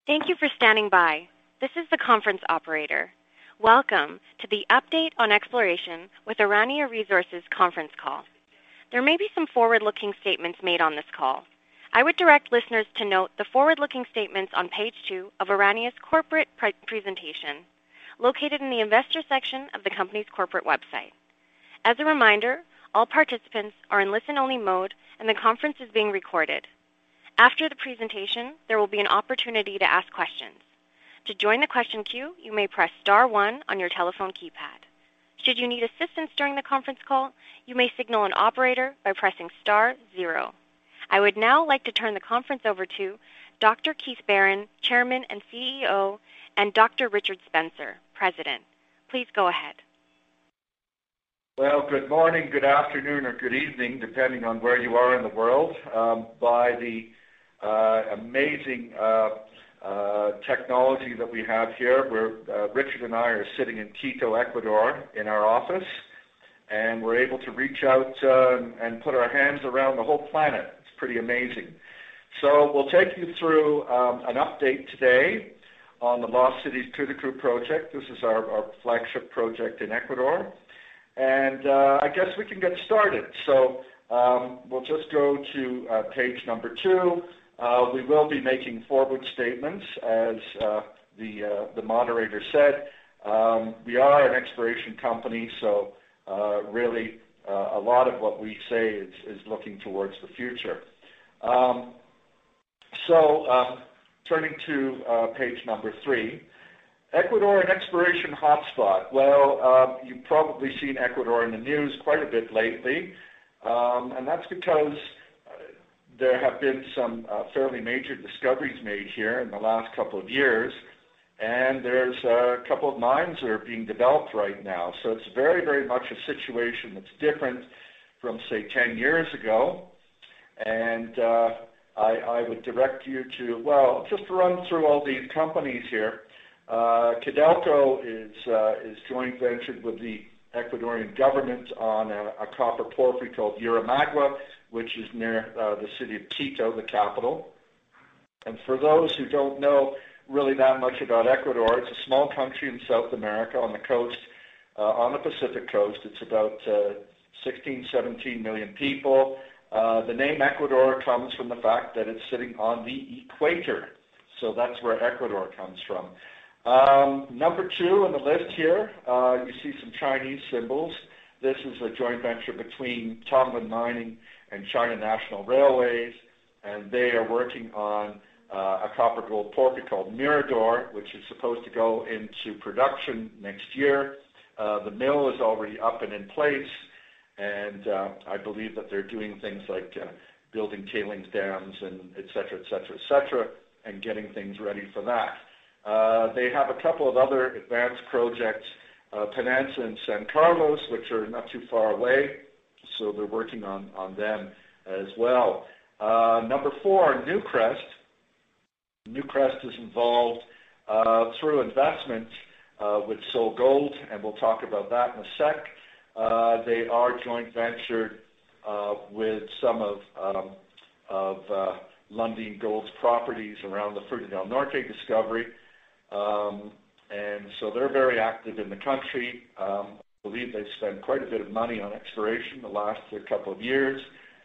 Thank you for standing by. This is the conference operator. Welcome to the Update on Exploration with Orania Resources conference call. There may be some forward-looking statements made on this call. I would direct listeners to note the forward-looking statements on page 2 of Orania's corporate presentation, located in the investor section of the company's corporate website. As a reminder, all participants are in listen-only mode and the conference is being recorded. After the presentation, there will be an opportunity to ask questions. To join the question queue, you may press star 1 on your telephone keypad. Should you need assistance during the conference call, you may signal an operator by pressing star 0. I would now like to turn the conference over to Dr. Keith Barron, Chairman and CEO, and Dr. Richard Spencer, President. Please go ahead. Well, good morning, good afternoon, or good evening, depending on where you are in the world. By the amazing technology that we have here, Richard and I are sitting in Quito, Ecuador, in our office, and we're able to reach out and put our hands around the whole planet. It's pretty amazing. So we'll take you through an update today on the Los Cities Curucú project. This is our flagship project in Ecuador. And I guess we can get started. So we'll just go to page number 2. We will be making forward statements, as the moderator said. We are an exploration company, so really a lot of what we say is looking towards the future. Turning to page number 3. Ecuador, an exploration hotspot. Well, you've probably seen Ecuador in the news quite a bit lately, and that's because there have been some fairly major discoveries made here in the last couple of years, and there's a couple of mines that are being developed right now. So it's very, very much a situation that's different from, say, 10 years ago. And I would direct you to, well, just to run through all these companies here. Codelco is joint ventured with the Ecuadorian government on a copper porphyry called Yurimaguas, which is near the city of Quito, the capital. And for those who don't know really that much about Ecuador, it's a small country in South America on the coast, on the Pacific coast. It's about 16, 17 million people. The name Ecuador comes from the fact that it's sitting on the equator. So that's where Ecuador comes from. Number 2 on the list here, you see some Chinese symbols. This is a joint venture between Tonglen Mining and China National Railways, and they are working on a copper gold porphyry called Mirador, which is supposed to go into production next year. The mill is already up and in place, and I believe that they're doing things like building tailings dams and et cetera, and getting things ready for that. They have a couple of other advanced projects, Pananza and San Carlos, which are not too far away, so they're working on them as well. Number 4, Newcrest. Newcrest is involved through investment with SolGold, and we'll talk about that in a sec. They are joint ventured with some of Lundin Gold's properties around the Fruta del Norte discovery. And so they're very active in the country. I believe they've spent quite a bit of money on exploration the last couple of years.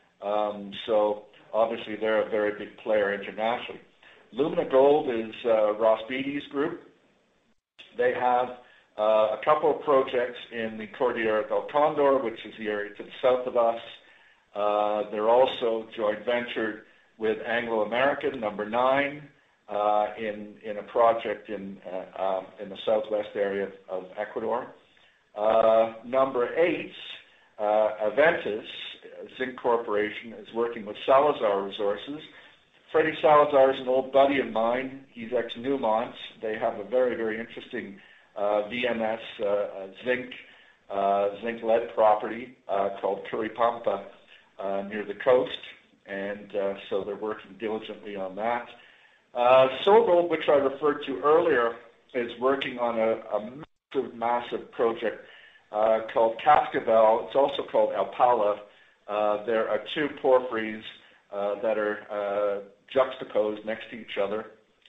So obviously they're a very big player internationally. Lumina Gold is Ross Beaty's group. They have a couple of projects in the Cordillera del Condor, which is the area to the south of us. They're also joint ventured with Anglo American, number 9, in a project in the southwest area of Ecuador. Number 8, Aventus Zinc Corporation is working with Salazar Resources. Freddie Salazar is an old buddy of mine. He's ex-Newmont. They have a very, very interesting VMS zinc-lead property called Curipamba near the coast, and so they're working diligently on that. SolGold, which I referred to earlier, is working on a massive project called Cascabel. It's also called Alpala. There are 2 porphyries that are juxtaposed next to each other.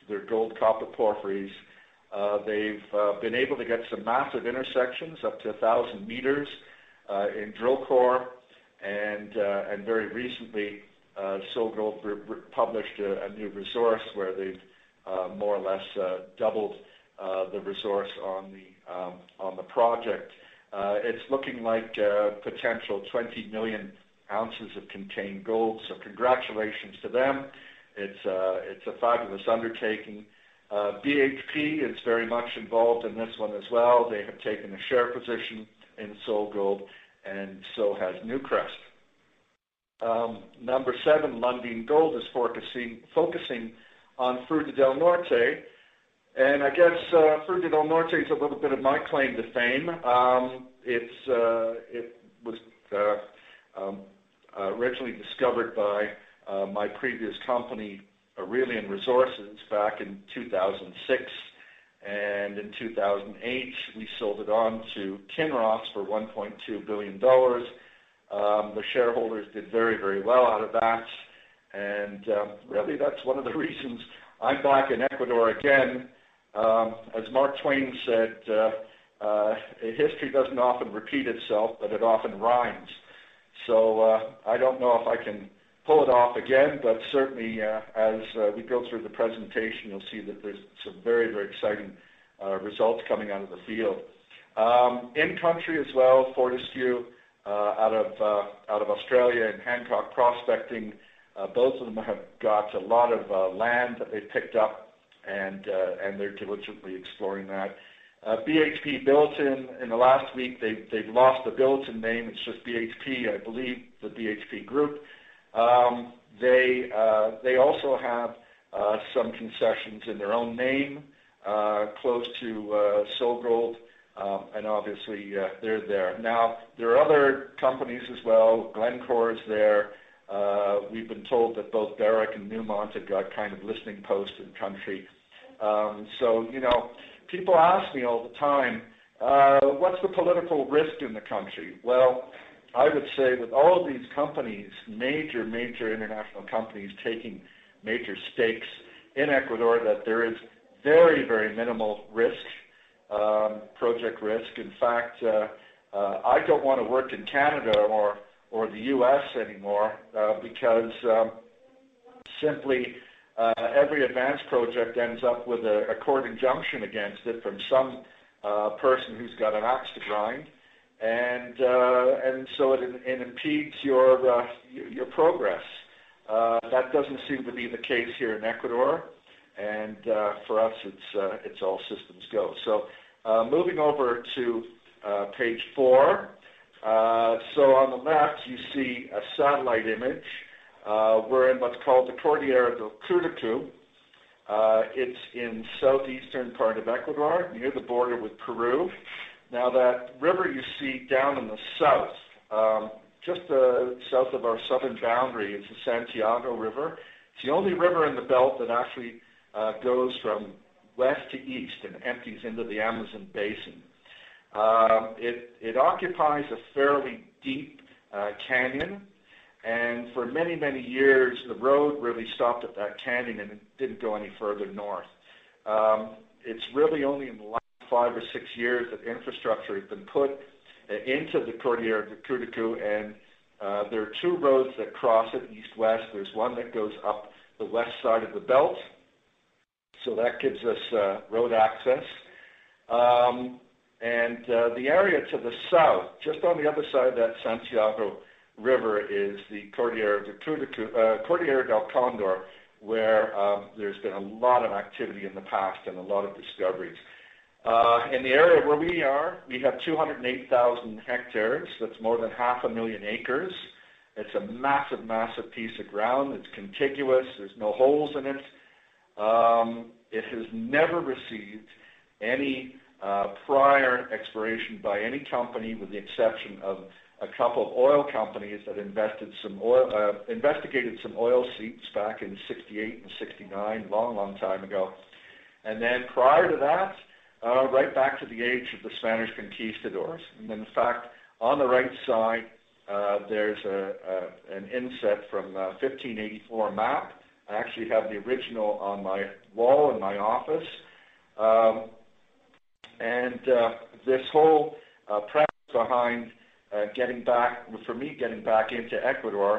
They're gold copper porphyries. They've been able to get some massive intersections up to 1,000 meters in drill core, and very recently, SolGold published a new resource where they've more or less doubled the resource on the project. It's looking like potential 20 million ounces of contained gold. So congratulations to them. It's a fabulous undertaking. BHP is very much involved in this one as well. They have taken a share position in SolGold, and so has Newcrest. Number 7, Lundin Gold, is focusing on Fruta del Norte. And I guess Fruta del Norte is a little bit of my claim to fame. It was originally discovered by my previous company, Aurelian Resources, back in 2006. And in 2008, we sold it on to Kinross for $1.2 billion. The shareholders did very, very well out of that. And really, that's one of the reasons I'm back in Ecuador again. As Mark Twain said, history doesn't often repeat itself, but it often rhymes. So I don't know if I can pull it off again, but certainly as we go through the presentation, you'll see that there's some very, very exciting results coming out of the field. In country as well, Fortescue out of Australia and Hancock Prospecting, both of them have got a lot of land that they've picked up, and they're diligently exploring that. BHP Billiton, in the last week, they've lost the Billiton name. It's just BHP, I believe, the BHP group. They also have some concessions in their own name, close to SolGold, and obviously they're there. Now, there are other companies as well. Glencore is there. We've been told that both Barrick and Newmont have got kind of listening posts in country. So, people ask me all the time, what's the political risk in the country? Well, I would say with all of these companies, major international companies taking major stakes in Ecuador, that there is very, very minimal risk, project risk. In fact, I don't want to work in Canada or the U.S. anymore because simply every advanced project ends up with a court injunction against it from some person who's got an axe to grind. And so it impedes your progress. That doesn't seem to be the case here in Ecuador, and for us, it's all systems go. So moving over to page 4. So on the left, you see a satellite image. We're in what's called the Cordillera del Curucu. It's in southeastern part of Ecuador, near the border with Peru. Now, that river you see down in the south, just south of our southern boundary, is the Santiago River. It's the only river in the belt that actually goes from west to east and empties into the Amazon basin. It occupies a fairly deep canyon, and for many, many years, the road really stopped at that canyon and it didn't go any further north. It's really only in the last 5 or 6 years that infrastructure has been put into the Cordillera del Curucu, and there are 2 roads that cross it east-west. There's one that goes up the west side of the belt, so that gives us road access. And the area to the south, just on the other side of that Santiago River, is the Cordillera del Curucu, Cordillera del Condor, where there's been a lot of activity in the past and a lot of discoveries. In the area where we are, we have 208,000 hectares. That's more than 500,000 acres. It's a massive, massive piece of ground. It's contiguous. There's no holes in it. It has never received any prior exploration by any company, with the exception of a couple of oil companies that investigated some oil seeps back in '68 and '69, long time ago. And then prior to that, right back to the age of the Spanish conquistadors. And in fact, on the right side, there's an inset from 1584 map. I actually have the original on my wall in my office. And this whole premise behind getting back into Ecuador,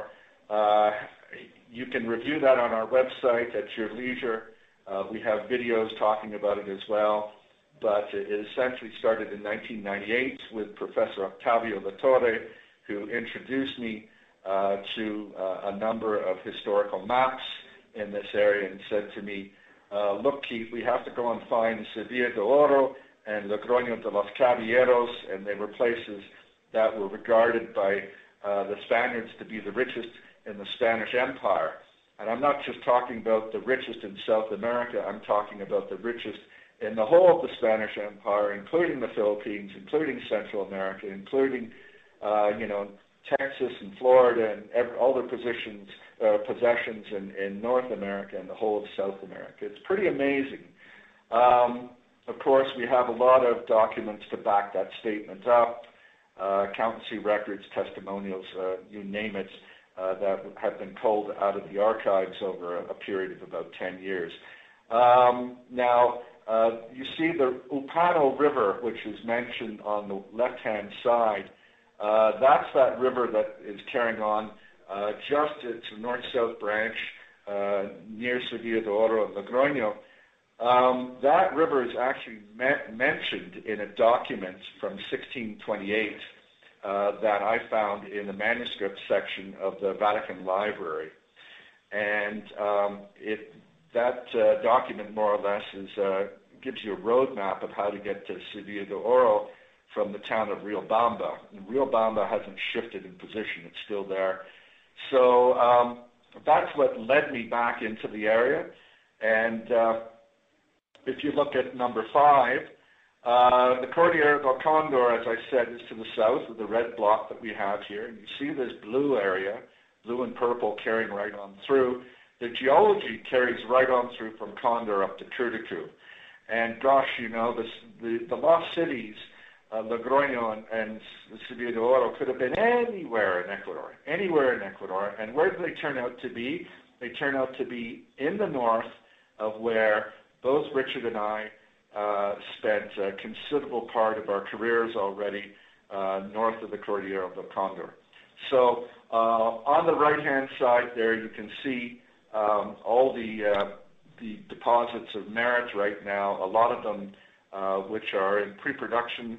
you can review that on our website at your leisure. We have videos talking about it as well. But it essentially started in 1998 with Professor Octavio Latorre, who introduced me to a number of historical maps in this area and said to me, look, Keith, we have to go and find Sevilla de Oro and Logroño de los Caballeros, and they were places that were regarded by the Spaniards to be the richest in the Spanish Empire. And I'm not just talking about the richest in South America, I'm talking about the richest in the whole of the Spanish Empire, including the Philippines, including Central America, including, Texas and Florida and all the possessions in North America and the whole of South America. It's pretty amazing. Of course, we have a lot of documents to back that statement up, accountancy records, testimonials, you name it, that have been culled out of the archives over a period of about 10 years. Now, you see the Upano River, which is mentioned on the left-hand side. That's that river that is carrying on just its north-south branch near Sevilla de Oro and Logroño. That river is actually mentioned in a document from 1628 that I found in the manuscript section of the Vatican Library. And that document, more or less, gives you a roadmap of how to get to Sevilla de Oro from the town of Riobamba. And Riobamba hasn't shifted in position. It's still there. So that's what led me back into the area. And if you look at number 5, the Cordillera del Condor, as I said, is to the south of the red block that we have here. And you see this blue area, blue and purple, carrying right on through. The geology carries right on through from Condor up to Curticu. And gosh, the lost cities, Logroño and Sevilla de Oro, could have been anywhere in Ecuador. And where do they turn out to be? They turn out to be in the north of where both Richard and I spent a considerable part of our careers already, north of the Cordillera del Condor. So on the right-hand side there, you can see all the deposits of merit right now, a lot of them which are in pre-production.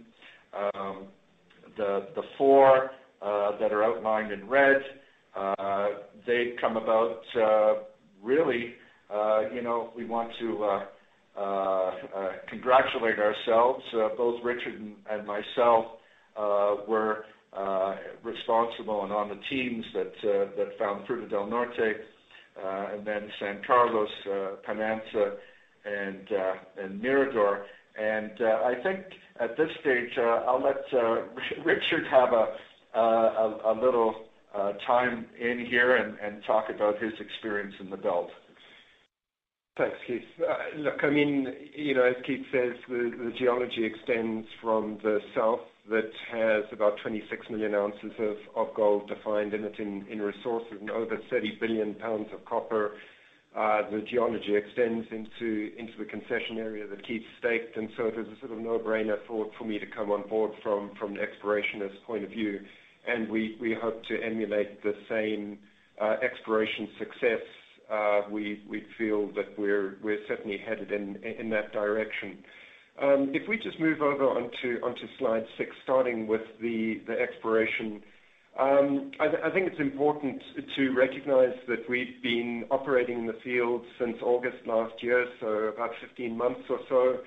The 4 that are outlined in red, they come about really, we want to congratulate ourselves. Both Richard and myself were responsible and on the teams that found Fruta del Norte, and then San Carlos, Pananza, and Mirador. And I think at this stage, I'll let Richard have a little time in here and talk about his experience in the belt. Thanks, Keith. Look, I mean, as Keith says, the geology extends from the south that has about 26 million ounces of gold defined in it in resources and over 30 billion pounds of copper. The geology extends into the concession area that Keith staked, and so it was a sort of no-brainer for me to come on board from an explorationist point of view. And we hope to emulate the same exploration success. We feel that we're certainly headed in that direction. If we just move over onto slide 6, starting with the exploration, I think it's important to recognize that we've been operating in the field since August last year, so about 15 months or so.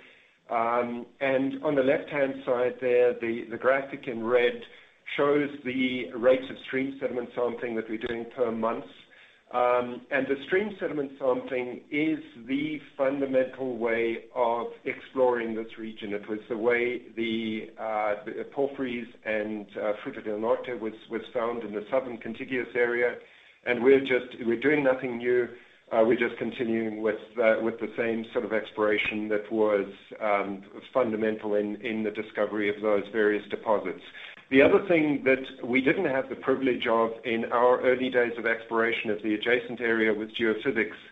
And on the left-hand side there, the graphic in red shows the rates of stream sediment sampling that we're doing per month. And the stream sediment sampling is the fundamental way of exploring this region. It was the way the porphyries and Fruta del Norte was found in the southern contiguous area, and we're doing nothing new. We're just continuing with the same sort of exploration that was fundamental in the discovery of those various deposits. The other thing that we didn't have the privilege of in our early days of exploration of the adjacent area was geophysics.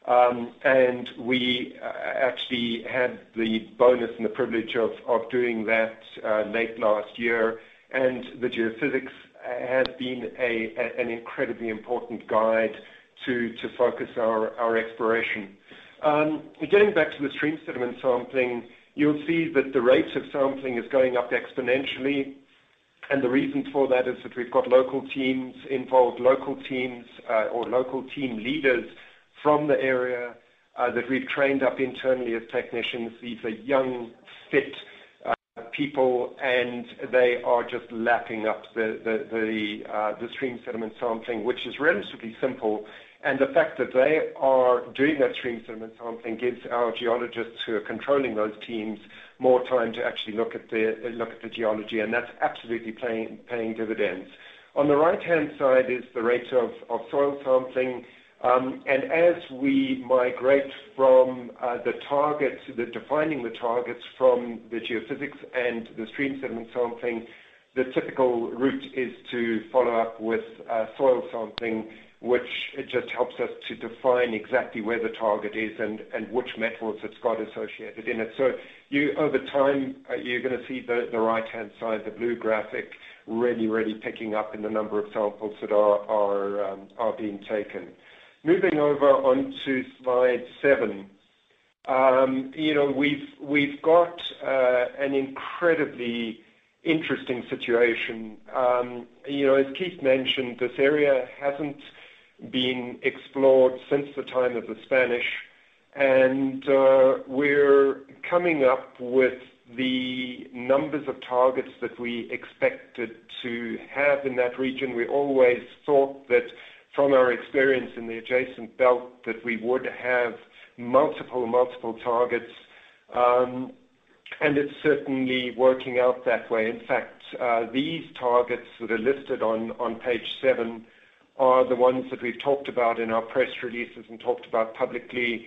And we actually had the bonus and the privilege of doing that late last year. And the geophysics has been an incredibly important guide to focus our exploration. Getting back to the stream sediment sampling, you'll see that the rate of sampling is going up exponentially. And the reason for that is that we've got local teams involved, local teams or local team leaders from the area that we've trained up internally as technicians. These are young, fit people, and they are just lapping up the stream sediment sampling, which is relatively simple. And the fact that they are doing that stream sediment sampling gives our geologists who are controlling those teams more time to actually look at the geology, and that's absolutely paying dividends. On the right-hand side is the rate of soil sampling, and as we migrate from defining the targets from the geophysics and the stream sediment sampling, the typical route is to follow up with soil sampling, which it just helps us to define exactly where the target is and which metals it's got associated in it. So over time, you're going to see the right-hand side, the blue graphic, really picking up in the number of samples that are being taken. Moving over onto slide 7, we've got an incredibly interesting situation. As Keith mentioned, this area hasn't been explored since the time of the Spanish, and we're coming up with the numbers of targets that we expected to have in that region. We always thought that from our experience in the adjacent belt that we would have multiple targets, and it's certainly working out that way. In fact, these targets that are listed on page 7 are the ones that we've talked about in our press releases and talked about publicly.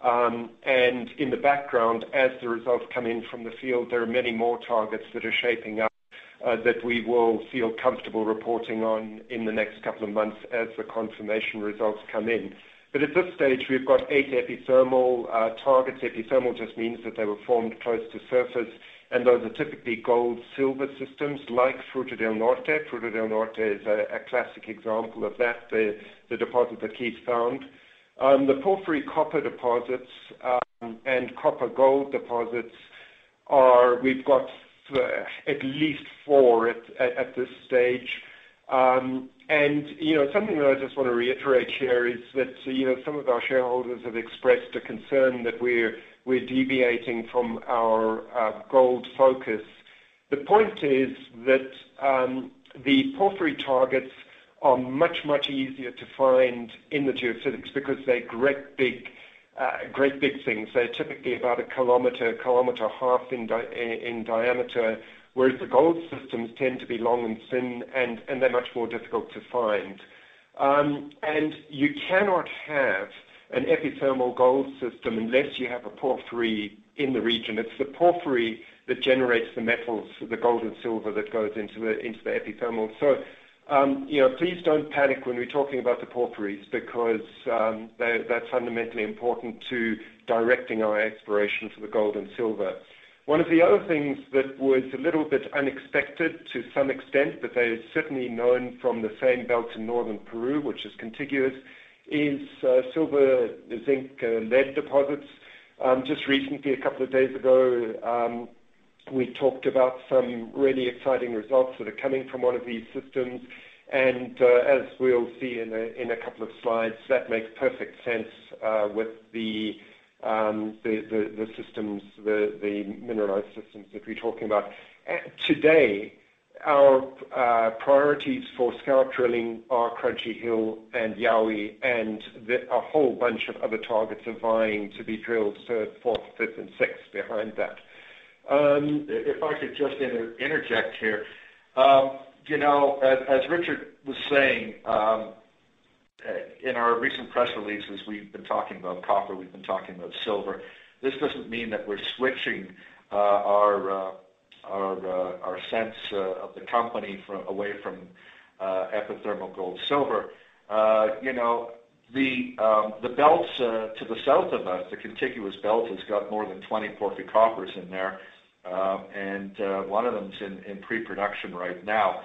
And in the background, as the results come in from the field, there are many more targets that are shaping up that we will feel comfortable reporting on in the next couple of months as the confirmation results come in. But at this stage, we've got 8 epithermal targets. Epithermal just means that they were formed close to surface, and those are typically gold-silver systems like Fruta del Norte. Fruta del Norte is a classic example of that, the deposit that Keith found. The porphyry copper deposits and copper-gold deposits we've got at least 4 at this stage. And, something that I just want to reiterate here is that, some of our shareholders have expressed a concern that we're deviating from our gold focus. The point is that the porphyry targets are much easier to find in the geophysics because they're great big things. They're typically about a kilometer half in diameter, whereas the gold systems tend to be long and thin, and they're much more difficult to find. And you cannot have an epithermal gold system unless you have a porphyry in the region. It's the porphyry that generates the metals, the gold and silver that goes into the epithermal. So, please don't panic when we're talking about the porphyries because that's fundamentally important to directing our exploration for the gold and silver. One of the other things that was a little bit unexpected to some extent, but they're certainly known from the same belt in northern Peru, which is contiguous, is silver, zinc, lead deposits. Just recently, a couple of days ago, we talked about some really exciting results that are coming from one of these systems, and as we'll see in a couple of slides, that makes perfect sense with the systems, the mineralized systems that we're talking about. Today, our priorities for scout drilling are Crunchy Hill and Yowie, and a whole bunch of other targets are vying to be drilled, third, fourth, fifth, and sixth behind that. If I could just interject here, as Richard was saying, in our recent press releases, we've been talking about copper, we've been talking about silver. This doesn't mean that we're switching our sense of the company away from epithermal gold silver. The belts to the south of us, the contiguous belt, has got more than 20 porphycoppers in there, and one of them's in pre-production right now.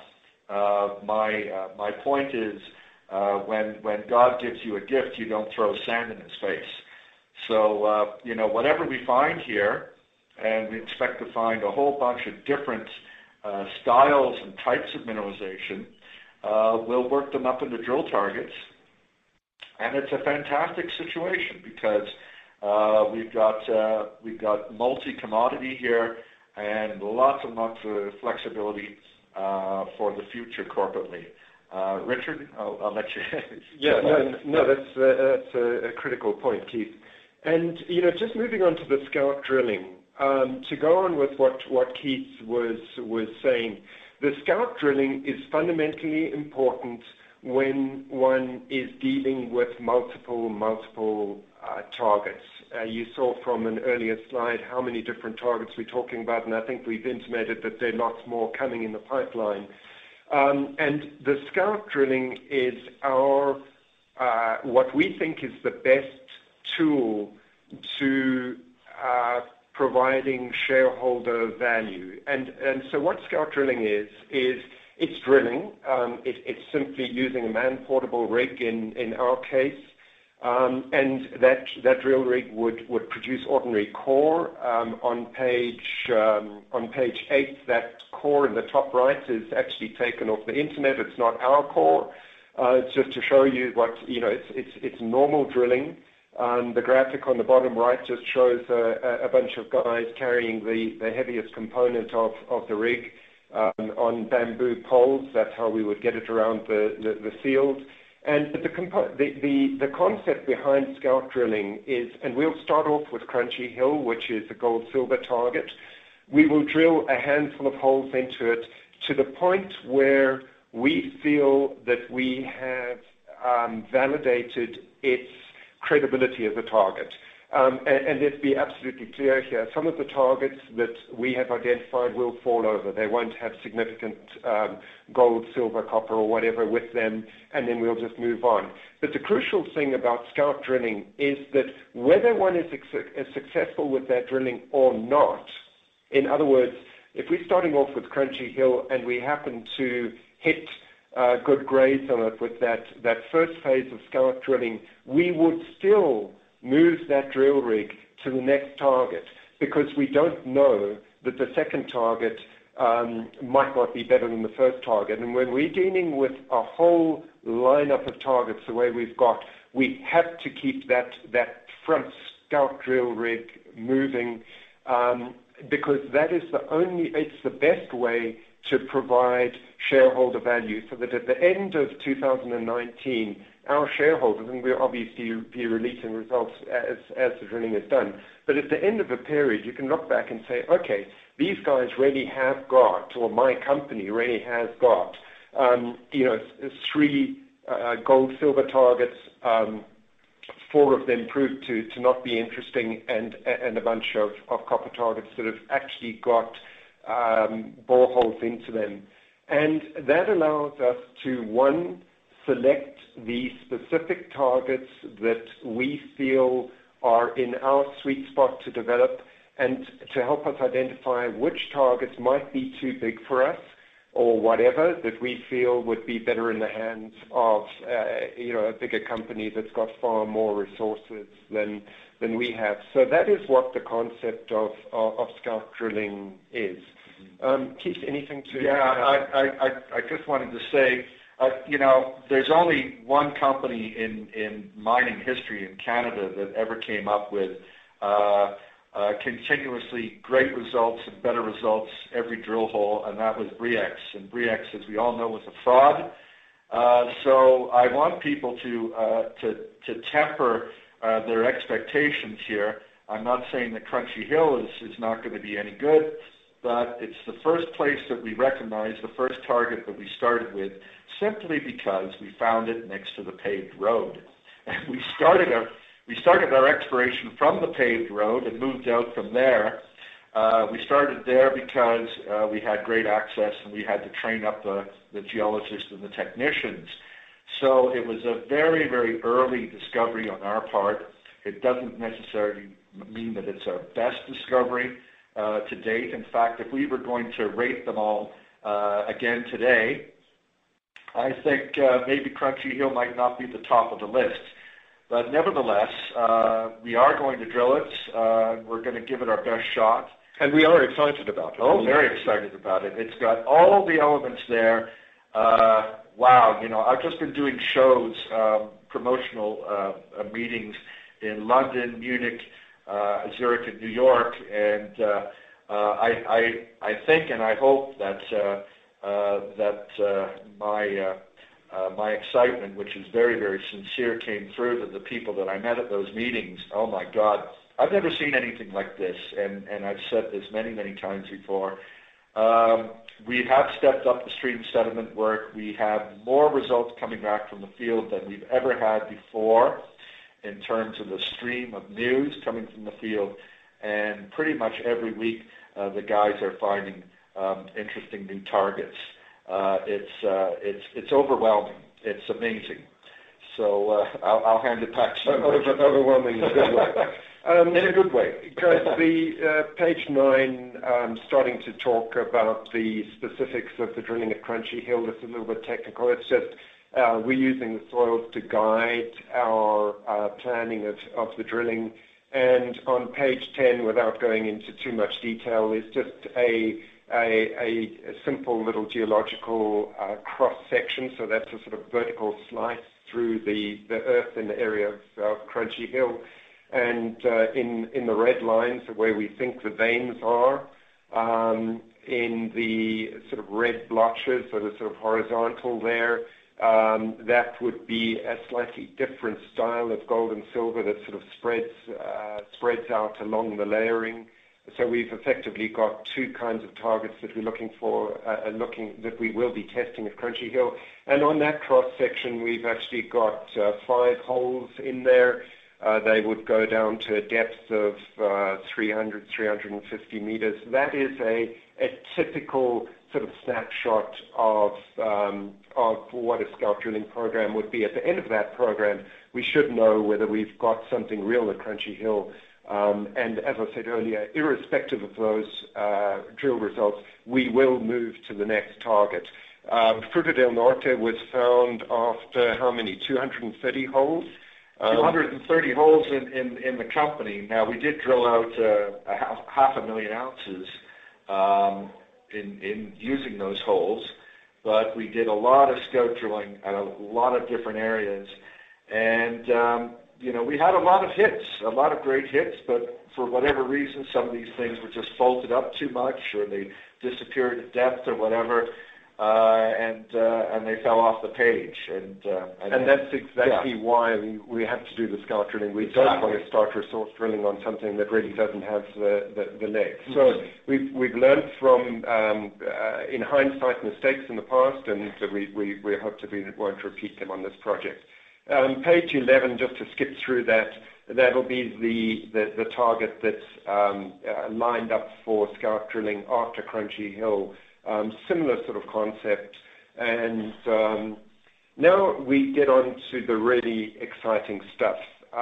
My point is, when God gives you a gift, you don't throw sand in his face. So whatever we find here, and we expect to find a whole bunch of different styles and types of mineralization, we'll work them up into drill targets. And it's a fantastic situation because we've got multi-commodity here and lots and lots of flexibility for the future corporately. Richard, I'll let you. Yeah, no, that's a critical point, Keith. And just moving on to the scout drilling, to go on with what Keith was saying, the scout drilling is fundamentally important when one is dealing with multiple targets. You saw from an earlier slide how many different targets we're talking about, and I think we've intimated that there are lots more coming in the pipeline. And the scout drilling is what we think is the best tool to providing shareholder value. And so what scout drilling is it's drilling. It's simply using a man-portable rig in our case. And that drill rig would produce ordinary core. On page 8, that core in the top right is actually taken off the internet. It's not our core. It's just to show you what, it's normal drilling. The graphic on the bottom right just shows a bunch of guys carrying the heaviest component of the rig on bamboo poles. That's how we would get it around the field. And the concept behind scout drilling is, and we'll start off with Crunchy Hill, which is a gold-silver target. We will drill a handful of holes into it to the point where we feel that we have validated its credibility as a target. And let's be absolutely clear here. Some of the targets that we have identified will fall over. They won't have significant gold, silver, copper, or whatever with them, and then we'll just move on. But the crucial thing about scout drilling is that whether one is successful with that drilling or not, in other words, if we're starting off with Crunchy Hill and we happen to hit good grades on it with that first phase of scout drilling, we would still move that drill rig to the next target because we don't know that the second target might not be better than the first target. And when we're dealing with a whole lineup of targets the way we've got, we have to keep that front scout drill rig moving because that is it's the best way to provide shareholder value so that at the end of 2019, our shareholders, and we'll obviously be releasing results as the drilling is done, but at the end of a period, you can look back and say, okay, these guys really have got, or my company really has got, 3 gold, silver targets, 4 of them proved to not be interesting, and a bunch of copper targets that have actually got boreholes into them. And that allows us to, one, select the specific targets that we feel are in our sweet spot to develop and to help us identify which targets might be too big for us or whatever that we feel would be better in the hands of a bigger company that's got far more resources than we have. So that is what the concept of scout drilling is. Keith, anything to... Yeah, I just wanted to say, there's only one company in mining history in Canada that ever came up with continuously great results and better results every drill hole, and that was Bre-X. And Bre-X, as we all know, was a fraud. So I want people to temper their expectations here. I'm not saying that Crunchy Hill is not going to be any good, but it's the first place that we recognize, the first target that we started with, simply because we found it next to the paved road. And we started our exploration from the paved road and moved out from there. We started there because we had great access and we had to train up the geologists and the technicians. So it was a very, very early discovery on our part. It doesn't necessarily mean that it's our best discovery to date. In fact, if we were going to rate them all again today, I think maybe Crunchy Hill might not be the top of the list. But nevertheless, we are going to drill it. We're going to give it our best shot. And we are excited about it. Oh, very excited about it. It's got all the elements there. Wow, you know, I've just been doing shows, promotional meetings in London, Munich, Zurich, and New York, and I think and I hope that my excitement, which is very, very sincere, came through to the people that I met at those meetings. Oh my God, I've never seen anything like this, and I've said this many, many times before. We have stepped up the stream sediment work. We have more results coming back from the field than we've ever had before in terms of the stream of news coming from the field. And pretty much every week, the guys are finding interesting new targets. It's overwhelming. It's amazing. So I'll hand it back to you. Overwhelming in a good way. In a good way. Guys, the page 9, starting to talk about the specifics of the drilling at Crunchy Hill. It's a little bit technical. It's just we're using the soils to guide our planning of the drilling. And on page 10, without going into too much detail, is just a simple little geological cross-section. So that's a sort of vertical slice through the earth in the area of Crunchy Hill. And in the red lines, where we think the veins are, in the sort of red blotches that are sort of horizontal there, that would be a slightly different style of gold and silver that sort of spreads out along the layering. So we've effectively got two kinds of targets that we're looking for, that we will be testing at Crunchy Hill. And on that cross section, we've actually got 5 holes in there. They would go down to a depth of 300, 350 meters. That is a typical sort of snapshot of what a scout drilling program would be. At the end of that program, we should know whether we've got something real at Crunchy Hill. And as I said earlier, irrespective of those drill results, we will move to the next target. Fruta del Norte was found after how many? 230 holes? 230 holes in the company. Now, we did drill out 500,000 ounces in using those holes, but we did a lot of scout drilling at a lot of different areas. And, you know, we had a lot of hits, a lot of great hits, but for whatever reason, some of these things were just folded up too much, or they disappeared at depth or whatever, and they fell off the page. And that's exactly why we have to do the scout drilling. We don't want to start resource drilling on something that really doesn't have the legs. So we've learned from, in hindsight, mistakes in the past, and we hope that we won't repeat them on this project. Page 11, just to skip through that'll be the target that's lined up for scout drilling after Crunchy Hill. Similar sort of concept. And now we get on to the really exciting stuff.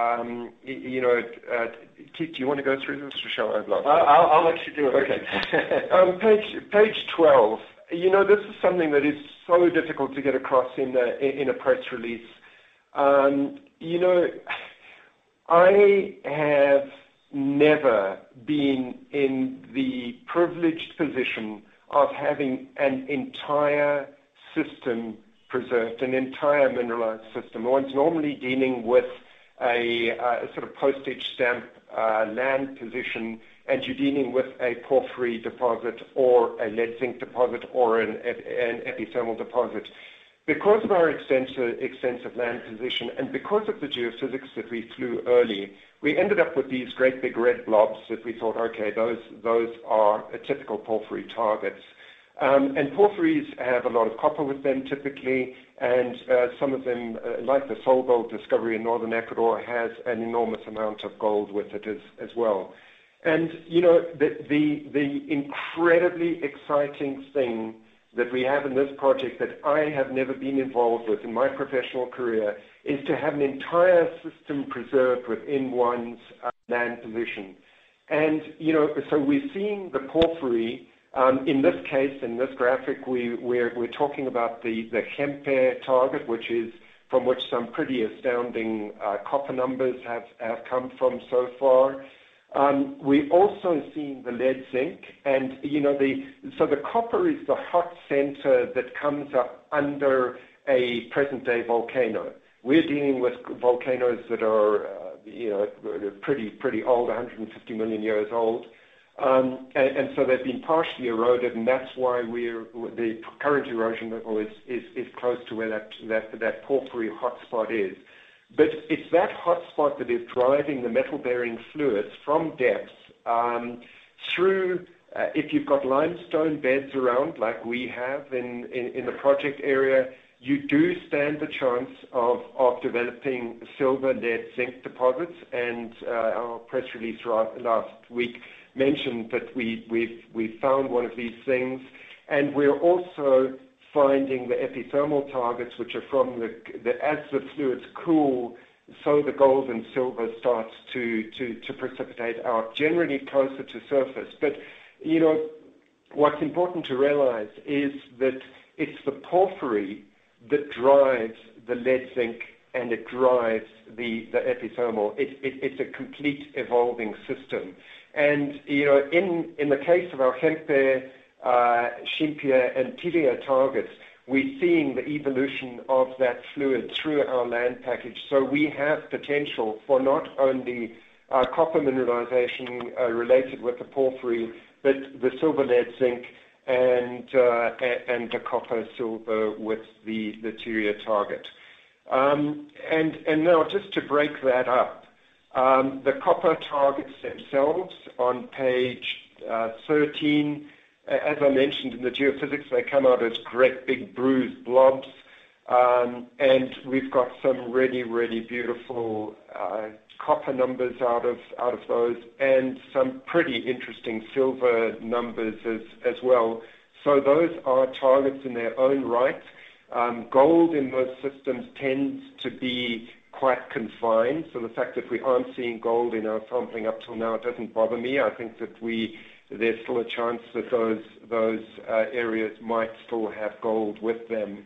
Keith, do you want to go through this, or shall I? I'll let you do it. Okay. Page 12. This is something that is so difficult to get across in a press release. I have never been in the privileged position of having an entire system preserved, an entire mineralized system. One's normally dealing with a sort of postage stamp land position, and you're dealing with a porphyry deposit or a lead zinc deposit or an epithermal deposit. Because of our extensive land position and because of the geophysics that we flew early, we ended up with these great big red blobs that we thought, okay, those are typical porphyry targets. And porphyries have a lot of copper with them typically, and some of them, like the Sol Gold discovery in northern Ecuador, has an enormous amount of gold with it as well. And, the incredibly exciting thing that we have in this project that I have never been involved with in my professional career is to have an entire system preserved within one's land position. And, so we're seeing the porphyry. In this case, in this graphic, we're talking about the Hempe target, which is from which some pretty astounding copper numbers have come from so far. We're also seeing the lead zinc, and so the copper is the hot center that comes up under a present-day volcano. We're dealing with volcanoes that are pretty old, 150 million years old, and so they've been partially eroded, and that's why the current erosion level is close to where that porphyry hotspot is. But it's that hotspot that is driving the metal-bearing fluids from depth through, if you've got limestone beds around like we have in the project area, you do stand the chance of developing silver, lead, zinc deposits, and our press release last week mentioned that we found one of these things, and we're also finding the epithermal targets, which are from as the fluids cool, so the gold and silver starts to precipitate out, generally closer to surface. But, what's important to realize is that it's the porphyry that drives the lead zinc and it drives the epithermal. It's a complete evolving system. And, in the case of our Hempe, Chimpia and Tilia targets, we're seeing the evolution of that fluid through our land package. So we have potential for not only copper mineralization related with the porphyry, but the silver, lead, zinc, and the copper silver with the Tilia target. And now just to break that up, the copper targets themselves on page 13. As I mentioned in the geophysics, they come out as great big bruised blobs, and we've got some really, really beautiful copper numbers out of those, and some pretty interesting silver numbers as well. So those are targets in their own right. Gold in those systems tends to be quite confined, so the fact that we aren't seeing gold in our sampling up till now doesn't bother me. I think that there's still a chance that those areas might still have gold with them.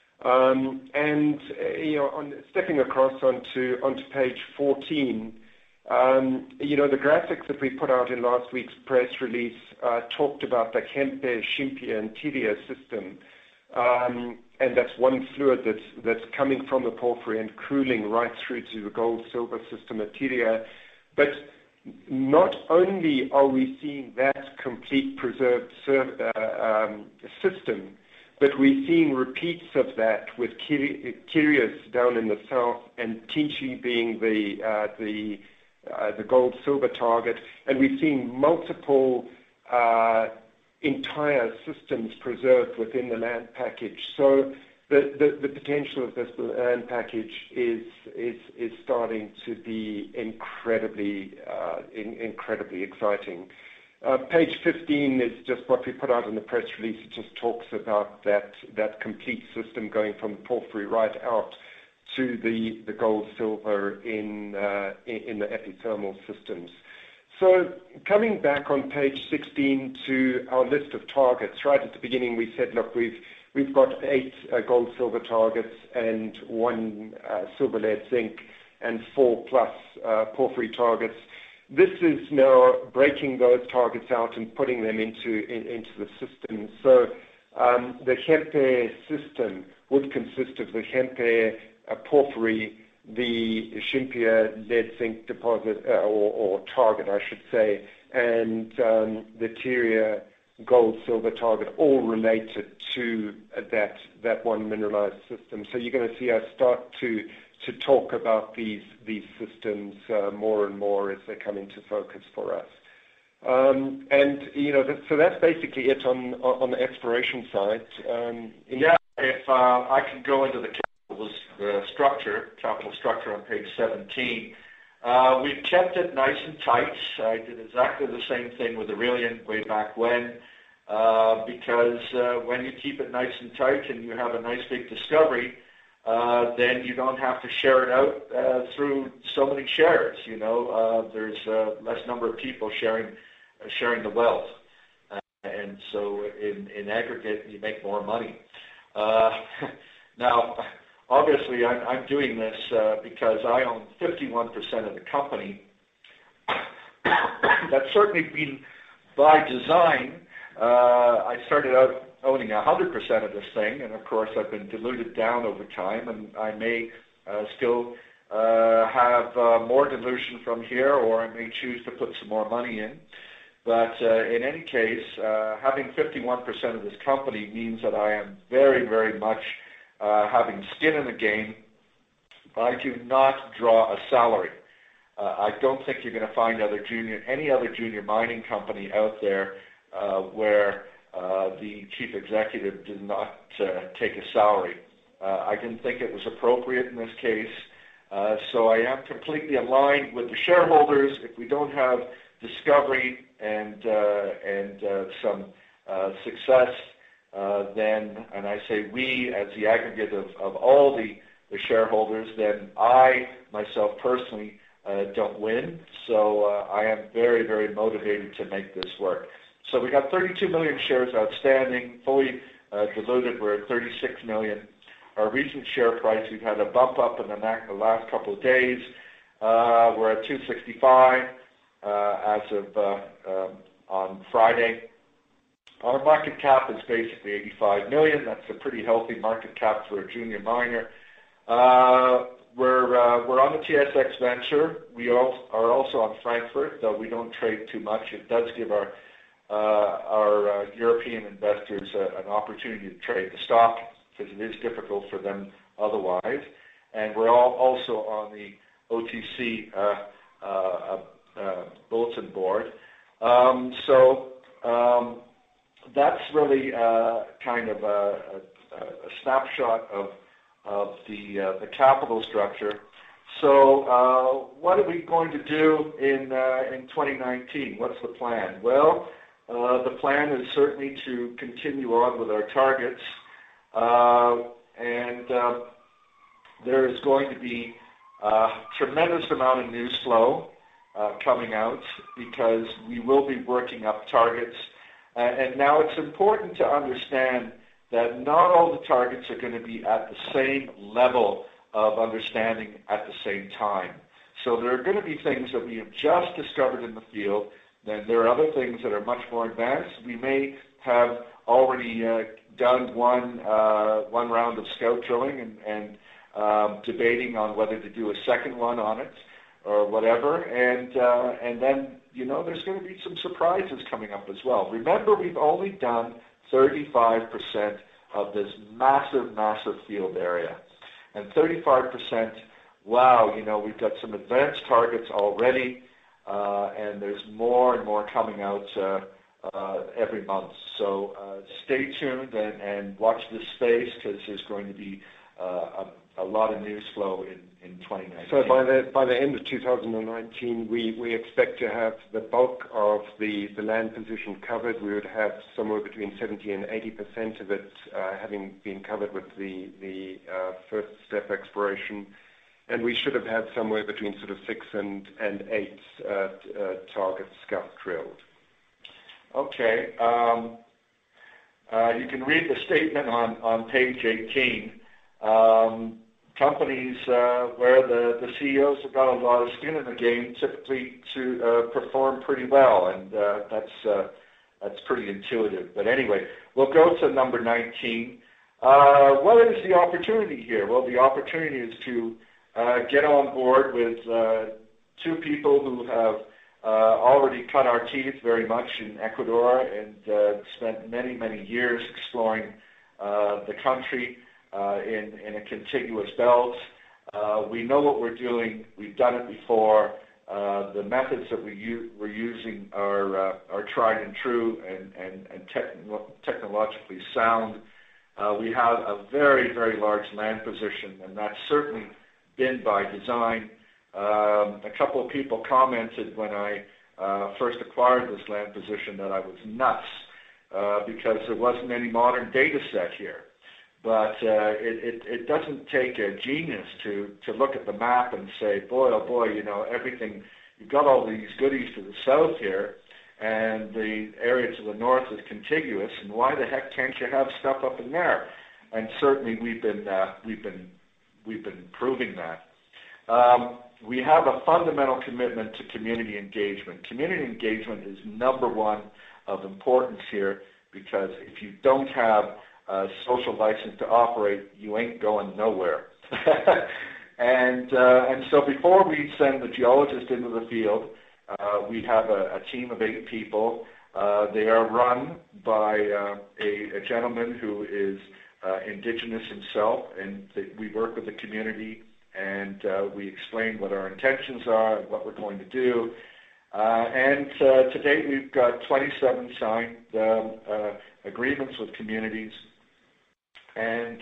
Stepping across onto page 14, the graphics that we put out in last week's press release talked about the Hempe, Chimpia, and Tilia system, and that's one fluid that's coming from the porphyry and cooling right through to the gold-silver system at Tilia. But not only are we seeing that complete preserved system, but we're seeing repeats of that with Kyrios down in the south and Tinci being the gold-silver target, and we're seeing multiple entire systems preserved within the land package. So the potential of this land package is starting to be incredibly exciting. Page 15 is just what we put out in the press release. It just talks about that complete system going from the porphyry right out to the gold silver in the epithermal systems. So coming back on page 16 to our list of targets, right at the beginning we said, look, we've got 8 gold silver targets and 1 silver, lead, zinc, and 4+ porphyry targets. This is now breaking those targets out and putting them into the system. So the Hempe system would consist of the Hempe porphyry, the Chimpia lead zinc deposit, or target, I should say, and the Tilia gold-silver target, all related to that one mineralized system. So you're going to see us start to talk about these systems more and more as they come into focus for us. So that's basically it on the exploration side. If I can go into the capital structure on page 17. We've kept it nice and tight. I did exactly the same thing with Aurelian way back when. because when you keep it nice and tight and you have a nice big discovery, then you don't have to share it out through so many shares. There's less number of people sharing the wealth, and so in aggregate you make more money. Now, obviously, I'm doing this because I own 51% of the company. That's certainly been by design. I started out owning 100% of this thing, and of course I've been diluted down over time, and I may still have more dilution from here, or I may choose to put some more money in. But in any case, having 51% of this company means that I am very, very much having skin in the game. I do not draw a salary. I don't think you're going to find any other junior mining company out there where the chief executive did not take a salary. I didn't think it was appropriate in this case, so I am completely aligned with the shareholders. If we don't have discovery and some success, then, and I say we as the aggregate of all the shareholders, then I myself personally don't win. So I am very, very motivated to make this work. So we got 32 million shares outstanding, fully diluted. We're at 36 million. Our recent share price, we've had a bump up in the last couple of days. We're at 265 as of on Friday. Our market cap is basically 85 million. That's a pretty healthy market cap for a junior miner. We're on the TSX Venture. We are also on Frankfurt, though we don't trade too much. It does give our European investors an opportunity to trade the stock, because it is difficult for them otherwise. And we're also on the OTC bulletin board. So that's really kind of a snapshot of the capital structure. So what are we going to do in 2019? What's the plan? Well, the plan is certainly to continue on with our targets, and there is going to be a tremendous amount of news flow coming out, because we will be working up targets. And now it's important to understand that not all the targets are going to be at the same level of understanding at the same time. So there are going to be things that we have just discovered in the field. Then there are other things that are much more advanced. We may have already done one round of scout drilling and debating on whether to do a second one on it or whatever. And then, there's going to be some surprises coming up as well. Remember, we've only done 35% of this massive, massive field area. And 35%, wow, we've got some advanced targets already, and there's more and more coming out every month. So stay tuned and watch this space, because there's going to be a lot of news flow in 2019. So by the end of 2019, we expect to have the bulk of the land position covered. We would have somewhere between 70 and 80% of it having been covered with the first step exploration. And we should have had somewhere between sort of 6 and 8 targets scout drilled. Okay. You can read the statement on page 18. Companies where the CEOs have got a lot of skin in the game typically to perform pretty well, and that's pretty intuitive. But anyway, we'll go to number 19. What is the opportunity here? Well, the opportunity is to get on board with 2 people who have already cut our teeth very much in Ecuador and spent many, many years exploring the country in a contiguous belt. We know what we're doing. We've done it before. The methods that we're using are tried and true and technologically sound. We have a very, very large land position, and that's certainly been by design. A couple of people commented when I first acquired this land position that I was nuts, because there wasn't any modern data set here. But it doesn't take a genius to look at the map and say, boy, oh boy, everything, you've got all these goodies to the south here, and the area to the north is contiguous, and why the heck can't you have stuff up in there? And certainly we've been proving that. We have a fundamental commitment to community engagement. Community engagement is number one of importance here, because if you don't have a social license to operate, you ain't going nowhere. And so before we send the geologist into the field, we have a team of 8 people. They are run by a gentleman who is Indigenous himself, and we work with the community, and we explain what our intentions are and what we're going to do. And to date, we've got 27 signed agreements with communities, and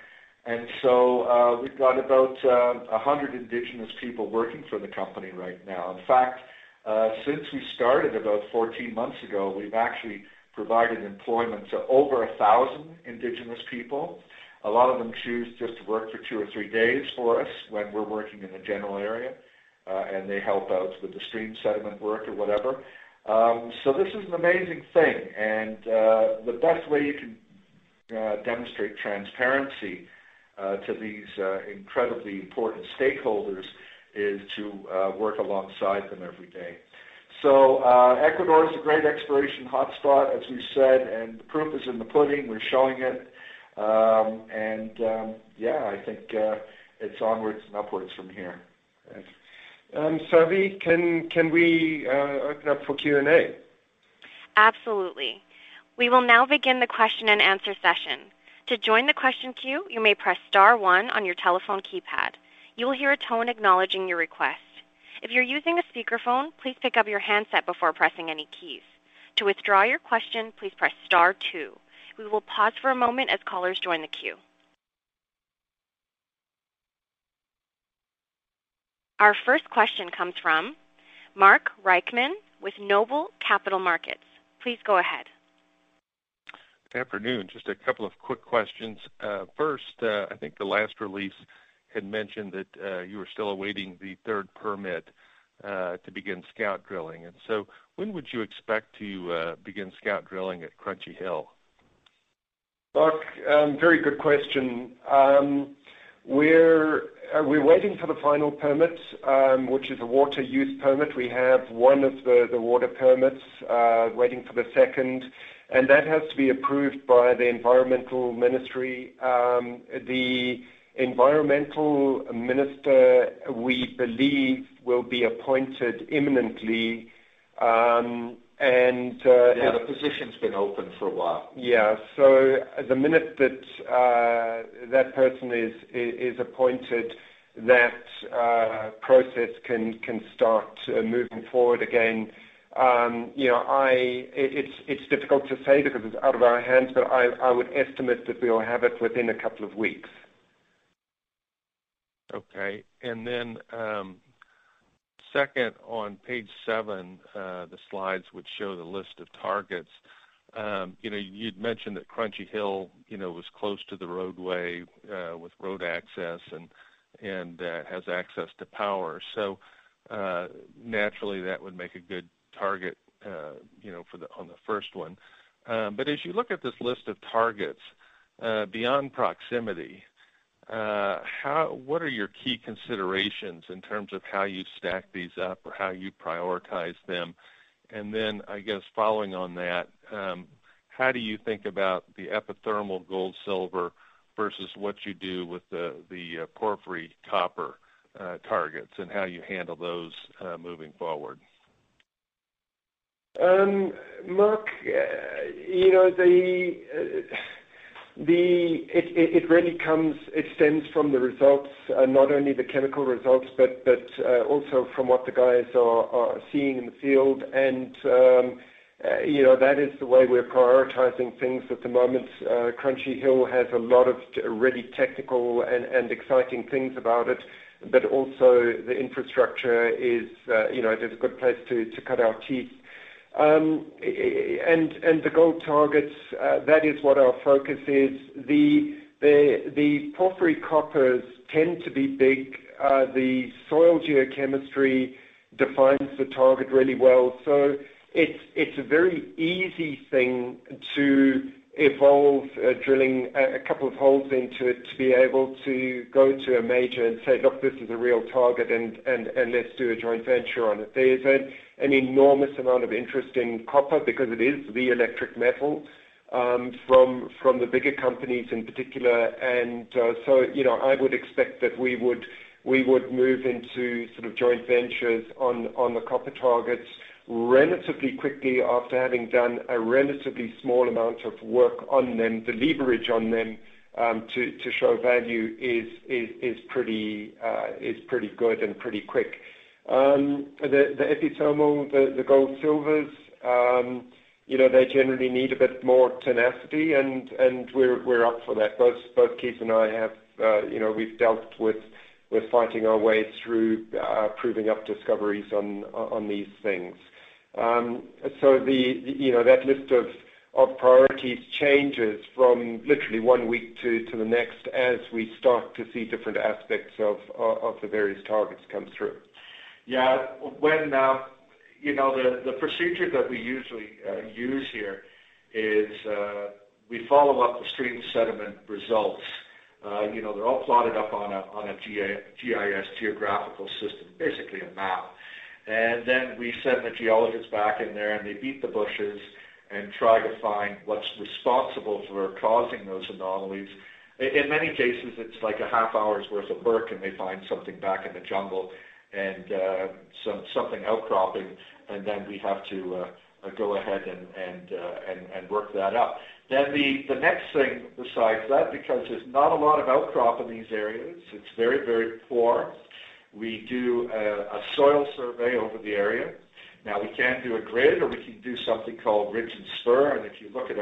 so we've got about 100 Indigenous people working for the company right now. In fact, since we started about 14 months ago, we've actually provided employment to over 1,000 Indigenous people. A lot of them choose just to work for 2 or 3 days for us when we're working in the general area, and they help out with the stream sediment work or whatever. So this is an amazing thing, and the best way you can demonstrate transparency to these incredibly important stakeholders is to work alongside them every day. So Ecuador is a great exploration hotspot, as we said, and the proof is in the pudding. We're showing it. I think it's onwards and upwards from here. Savi, can we open up for Q&A? Absolutely. We will now begin the question and answer session. To join the question queue, you may press *1 on your telephone keypad. You will hear a tone acknowledging your request. If you're using a speakerphone, please pick up your handset before pressing any keys. To withdraw your question, please press *2. We will pause for a moment as callers join the queue. Our first question comes from Mark Reichman with Noble Capital Markets. Please go ahead. Good afternoon. Just a couple of quick questions. First, I think the last release had mentioned that you were still awaiting the third permit to begin scout drilling. And so when would you expect to begin scout drilling at Crunchy Hill? Mark, very good question. We're waiting for the final permit, which is a water use permit. We have one of the water permits, waiting for the second, and that has to be approved by the environmental ministry. The environmental minister, we believe, will be appointed imminently. The position's been open for a while. Yeah, so the minute that that person is appointed, that process can start moving forward again. It's difficult to say because it's out of our hands, but I would estimate that we'll have it within a couple of weeks. Okay, and then second, on page 7, the slides which show the list of targets, you'd mentioned that Crunchy Hill, was close to the roadway with road access and has access to power. So naturally, that would make a good target, on the first one. But as you look at this list of targets, beyond proximity, what are your key considerations in terms of how you stack these up or how you prioritize them? And then, I guess, following on that, how do you think about the epithermal gold, silver versus what you do with the porphyry copper targets and how you handle those moving forward? Mark, it really stems from the results, not only the chemical results, but also from what the guys are seeing in the field. And, that is the way we're prioritizing things at the moment. Crunchy Hill has a lot of really technical and exciting things about it, but also the infrastructure is, it is a good place to cut our teeth. And the gold targets, that is what our focus is. The porphyry coppers tend to be big. The soil geochemistry defines the target really well. So it's a very easy thing to evolve drilling a couple of holes into it to be able to go to a major and say, look, this is a real target and let's do a joint venture on it. There's an enormous amount of interest in copper because it is the electric metal from the bigger companies in particular. And so, I would expect that we would move into sort of joint ventures on the copper targets relatively quickly after having done a relatively small amount of work on them. The leverage on them to show value is pretty good and pretty quick. The epithermal, the gold silvers, they generally need a bit more tenacity, and we're up for that. Both Keith and I have, we've dealt with fighting our way through proving up discoveries on these things. So that list of priorities changes from literally 1 week to the next as we start to see different aspects of the various targets come through. Yeah, when the procedure that we usually use here is we follow up the stream sediment results. They're all plotted up on a GIS, geographical system, basically a map. And then we send the geologists back in there and they beat the bushes and try to find what's responsible for causing those anomalies. In many cases, it's like a half hour's worth of work and they find something back in the jungle and something outcropping, and then we have to go ahead and work that up. Then the next thing besides that, because there's not a lot of outcrop in these areas, it's very, very poor, we do a soil survey over the area. Now, we can do a grid or we can do something called ridge and spur, and if you look at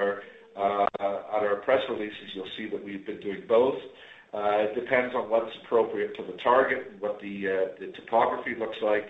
our press releases, you'll see that we've been doing both. It depends on what's appropriate to the target and what the topography looks like.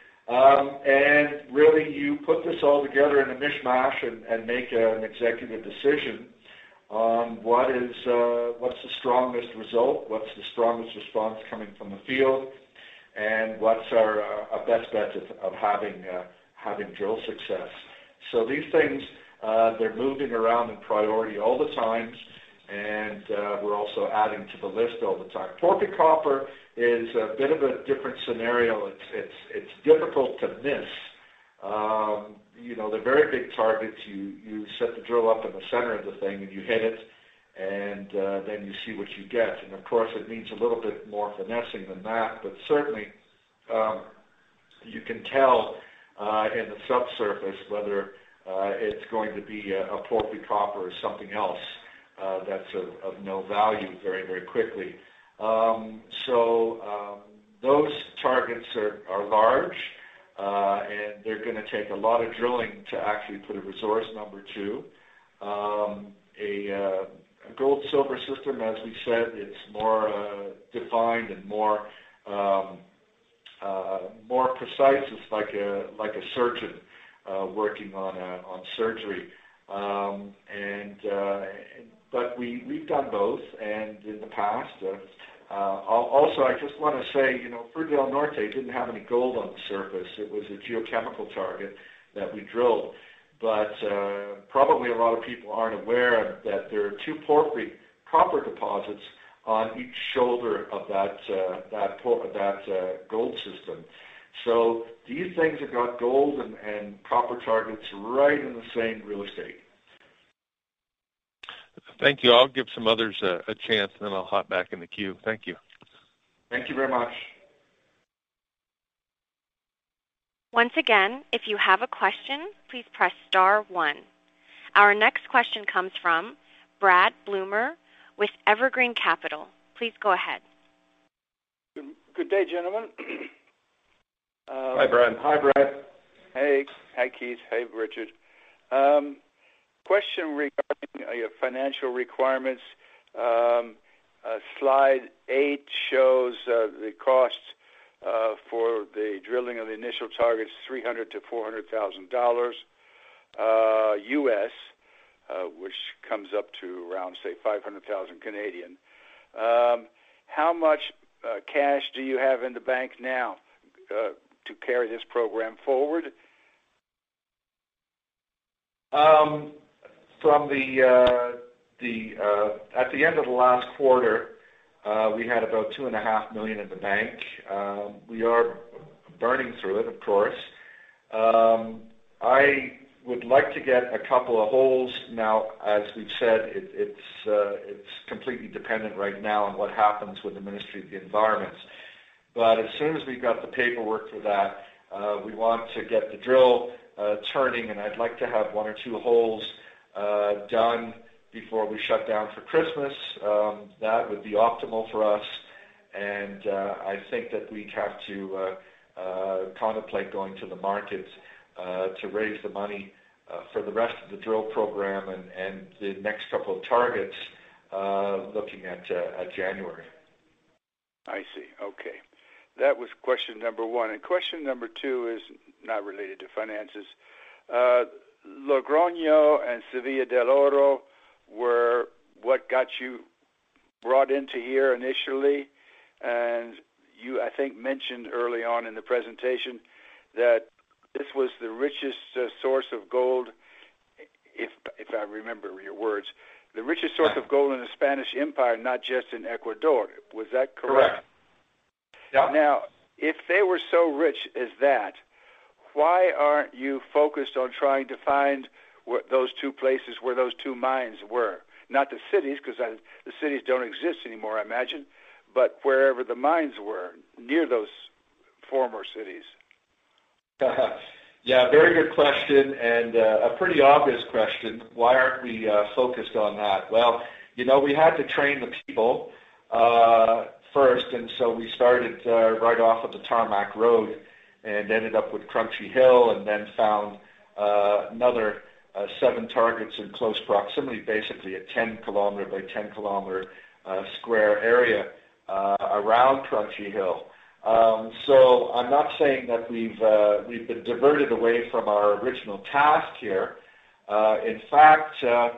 And really, you put this all together in a mishmash and make an executive decision on what's the strongest result, what's the strongest response coming from the field, and what's our best bet of having drill success. So these things, they're moving around in priority all the time, and we're also adding to the list all the time. Porphyry copper is a bit of a different scenario. It's difficult to miss. They're very big targets. You set the drill up in the center of the thing and you hit it, and then you see what you get. And of course, it needs a little bit more finessing than that, but certainly you can tell in the subsurface whether it's going to be a porphyry copper or something else that's of no value very, very quickly. Those targets are large, and they're going to take a lot of drilling to actually put a resource number to. A gold-silver system, as we said, it's more defined and more precise. It's like a surgeon working on surgery. But we've done both, and in the past. Also, I just want to say, Fruta del Norte didn't have any gold on the surface. It was a geochemical target that we drilled. But probably a lot of people aren't aware that there are two porphyry copper deposits on each shoulder of that gold system. So these things have got gold and copper targets right in the same real estate. Thank you. I'll give some others a chance, and then I'll hop back in the queue. Thank you. Thank you very much. Once again, if you have a question, please press star 1. Our next question comes from Brad Bloomer with Evergreen Capital. Please go ahead. Good day, gentlemen. Hi, Brad. Hi, Brad. Hey. Hi, Keith. Hey, Richard. Question regarding your financial requirements. Slide 8 shows the cost for the drilling of the initial targets, $300,000 to $400,000. U.S., which comes up to around, say, 500,000 Canadian. How much cash do you have in the bank now to carry this program forward? From at the end of the last quarter, we had about $2.5 million in the bank. We are burning through it, of course. I would like to get a couple of holes now. As we've said, it's completely dependent right now on what happens with the Ministry of the Environment. But as soon as we've got the paperwork for that, we want to get the drill turning, and I'd like to have one or two holes done before we shut down for Christmas. That would be optimal for us, and I think that we'd have to contemplate going to the market to raise the money for the rest of the drill program and the next couple of targets, looking at January. I see. Okay. That was question number one. And question number two is not related to finances. Logroño and Sevilla del Oro were what got you brought into here initially, and you, I think, mentioned early on in the presentation that this was the richest source of gold, if I remember your words, the richest source of gold in the Spanish Empire, not just in Ecuador. Was that correct? Yeah. Now, if they were so rich as that, why aren't you focused on trying to find those two places where those two mines were? Not the cities, because the cities don't exist anymore, I imagine, but wherever the mines were, near those former cities. Yeah, very good question, and a pretty obvious question. Why aren't we focused on that? Well, we had to train the people first, and so we started right off of the tarmac road and ended up with Crunchy Hill, and then found another 7 targets in close proximity, basically a 10-kilometer by 10-kilometer square area around Crunchy Hill. So I'm not saying that we've been diverted away from our original task here. In fact,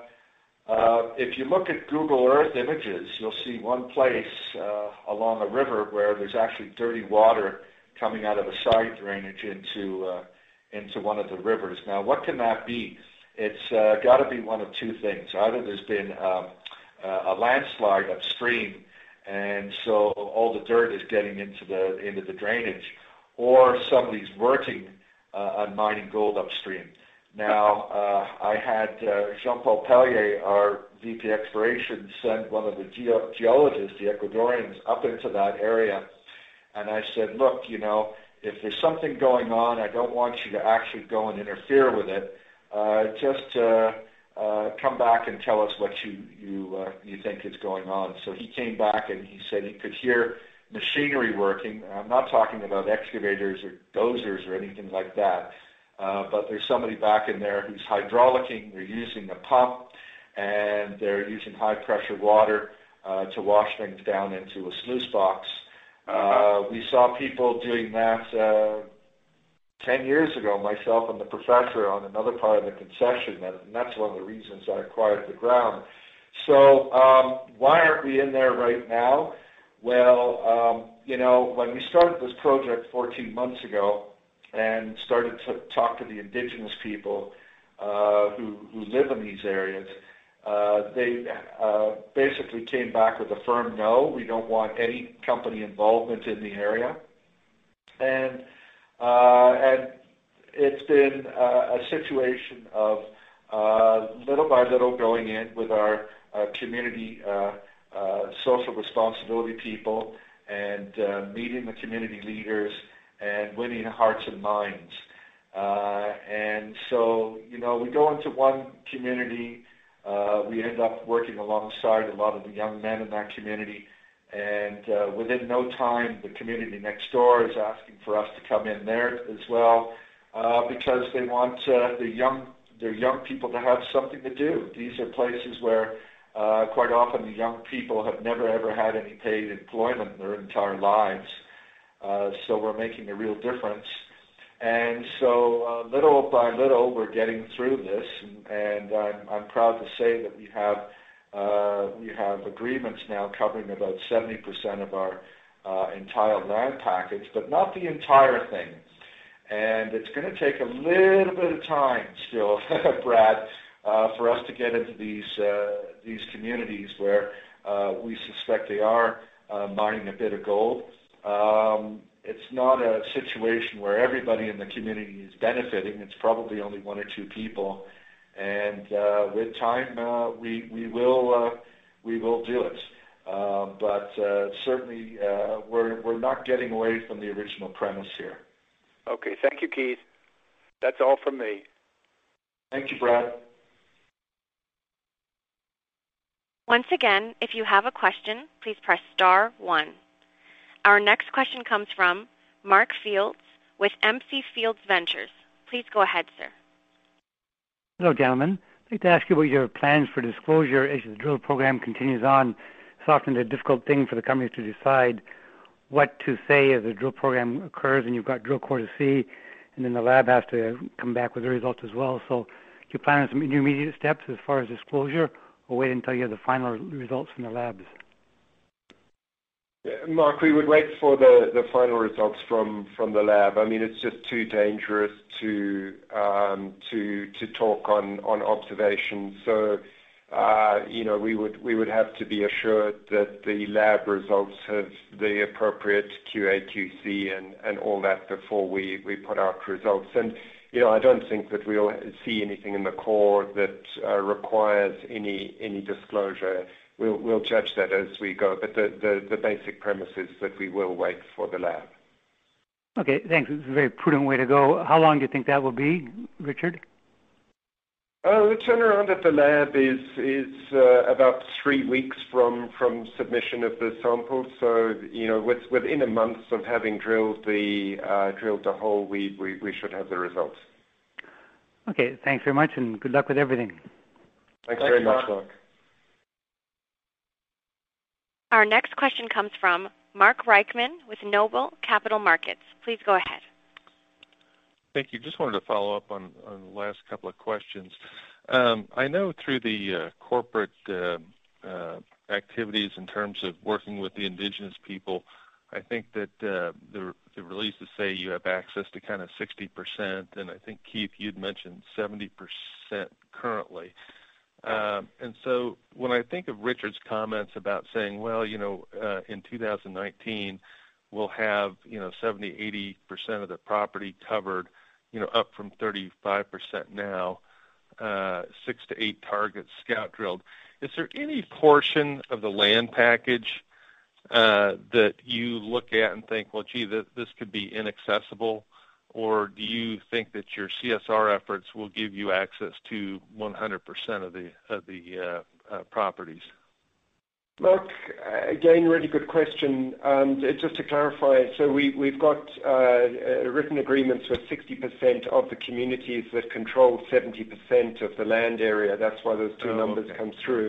if you look at Google Earth images, you'll see one place along a river where there's actually dirty water coming out of a side drainage into one of the rivers. Now, what can that be? It's got to be one of two things. Either there's been a landslide upstream, and so all the dirt is getting into the drainage, or somebody's working on mining gold upstream. Now, I had Jean-Paul Pellier, our VP Exploration, send one of the geologists, the Ecuadorians, up into that area, and I said, look, if there's something going on, I don't want you to actually go and interfere with it. Just come back and tell us what you think is going on. So he came back and he said he could hear machinery working. I'm not talking about excavators or dozers or anything like that, but there's somebody back in there who's hydraulicking. They're using a pump, and they're using high-pressure water to wash things down into a sluice box. We saw people doing that 10 years ago, myself and the professor, on another part of the concession, and that's one of the reasons I acquired the ground. So why aren't we in there right now? Well, when we started this project 14 months ago and started to talk to the indigenous people who live in these areas, they basically came back with a firm no. We don't want any company involvement in the area. And it's been a situation of little by little going in with our community social responsibility people and meeting the community leaders and winning hearts and minds. And so, we go into one community, we end up working alongside a lot of the young men in that community, and within no time, the community next door is asking for us to come in there as well, because they want their young people to have something to do. These are places where quite often the young people have never ever had any paid employment in their entire lives. So we're making a real difference. And so little by little, we're getting through this, and I'm proud to say that we have agreements now covering about 70% of our entire land package, but not the entire thing. And it's going to take a little bit of time still, Brad, for us to get into these communities where we suspect they are mining a bit of gold. It's not a situation where everybody in the community is benefiting. It's probably only one or two people, and with time, we will do it. But certainly, we're not getting away from the original premise here. Okay, thank you, Keith. That's all from me. Thank you, Brad. Once again, if you have a question, please press star 1. Our next question comes from Mark Fields with MC Fields Ventures. Please go ahead, sir. Hello, gentlemen. I'd like to ask you about your plans for disclosure as the drill program continues on. It's often a difficult thing for the companies to decide what to say as the drill program occurs, and you've got drill core to see, and then the lab has to come back with the results as well. So do you plan on some intermediate steps as far as disclosure, or wait until you have the final results from the labs? Mark, we would wait for the final results from the lab. I mean, it's just too dangerous to talk on observations. So, we would have to be assured that the lab results have the appropriate QA/QC and all that before we put out results. And I don't think that we'll see anything in the core that requires any disclosure. We'll judge that as we go, but the basic premise is that we will wait for the lab. Okay, thanks. It's a very prudent way to go. How long do you think that will be, Richard? The turnaround at the lab is about 3 weeks from submission of the sample. So, within a month of having drilled the hole, we should have the results. Okay, thanks very much, and good luck with everything. Thanks very much, Mark. Our next question comes from Mark Reichman with Noble Capital Markets. Please go ahead. Thank you. Just wanted to follow up on the last couple of questions. I know through the corporate activities in terms of working with the indigenous people, I think that the releases say you have access to kind of 60%, and I think, Keith, you'd mentioned 70% currently. And so when I think of Richard's comments about saying, well, in 2019, we'll have, 70, 80% of the property covered, up from 35% now, 6 to 8 targets scout drilled. Is there any portion of the land package that you look at and think, well, gee, this could be inaccessible? Or do you think that your CSR efforts will give you access to 100% of the properties? Mark, again, really good question. Just to clarify, so we've got written agreements with 60% of the communities that control 70% of the land area. That's why those two numbers come through.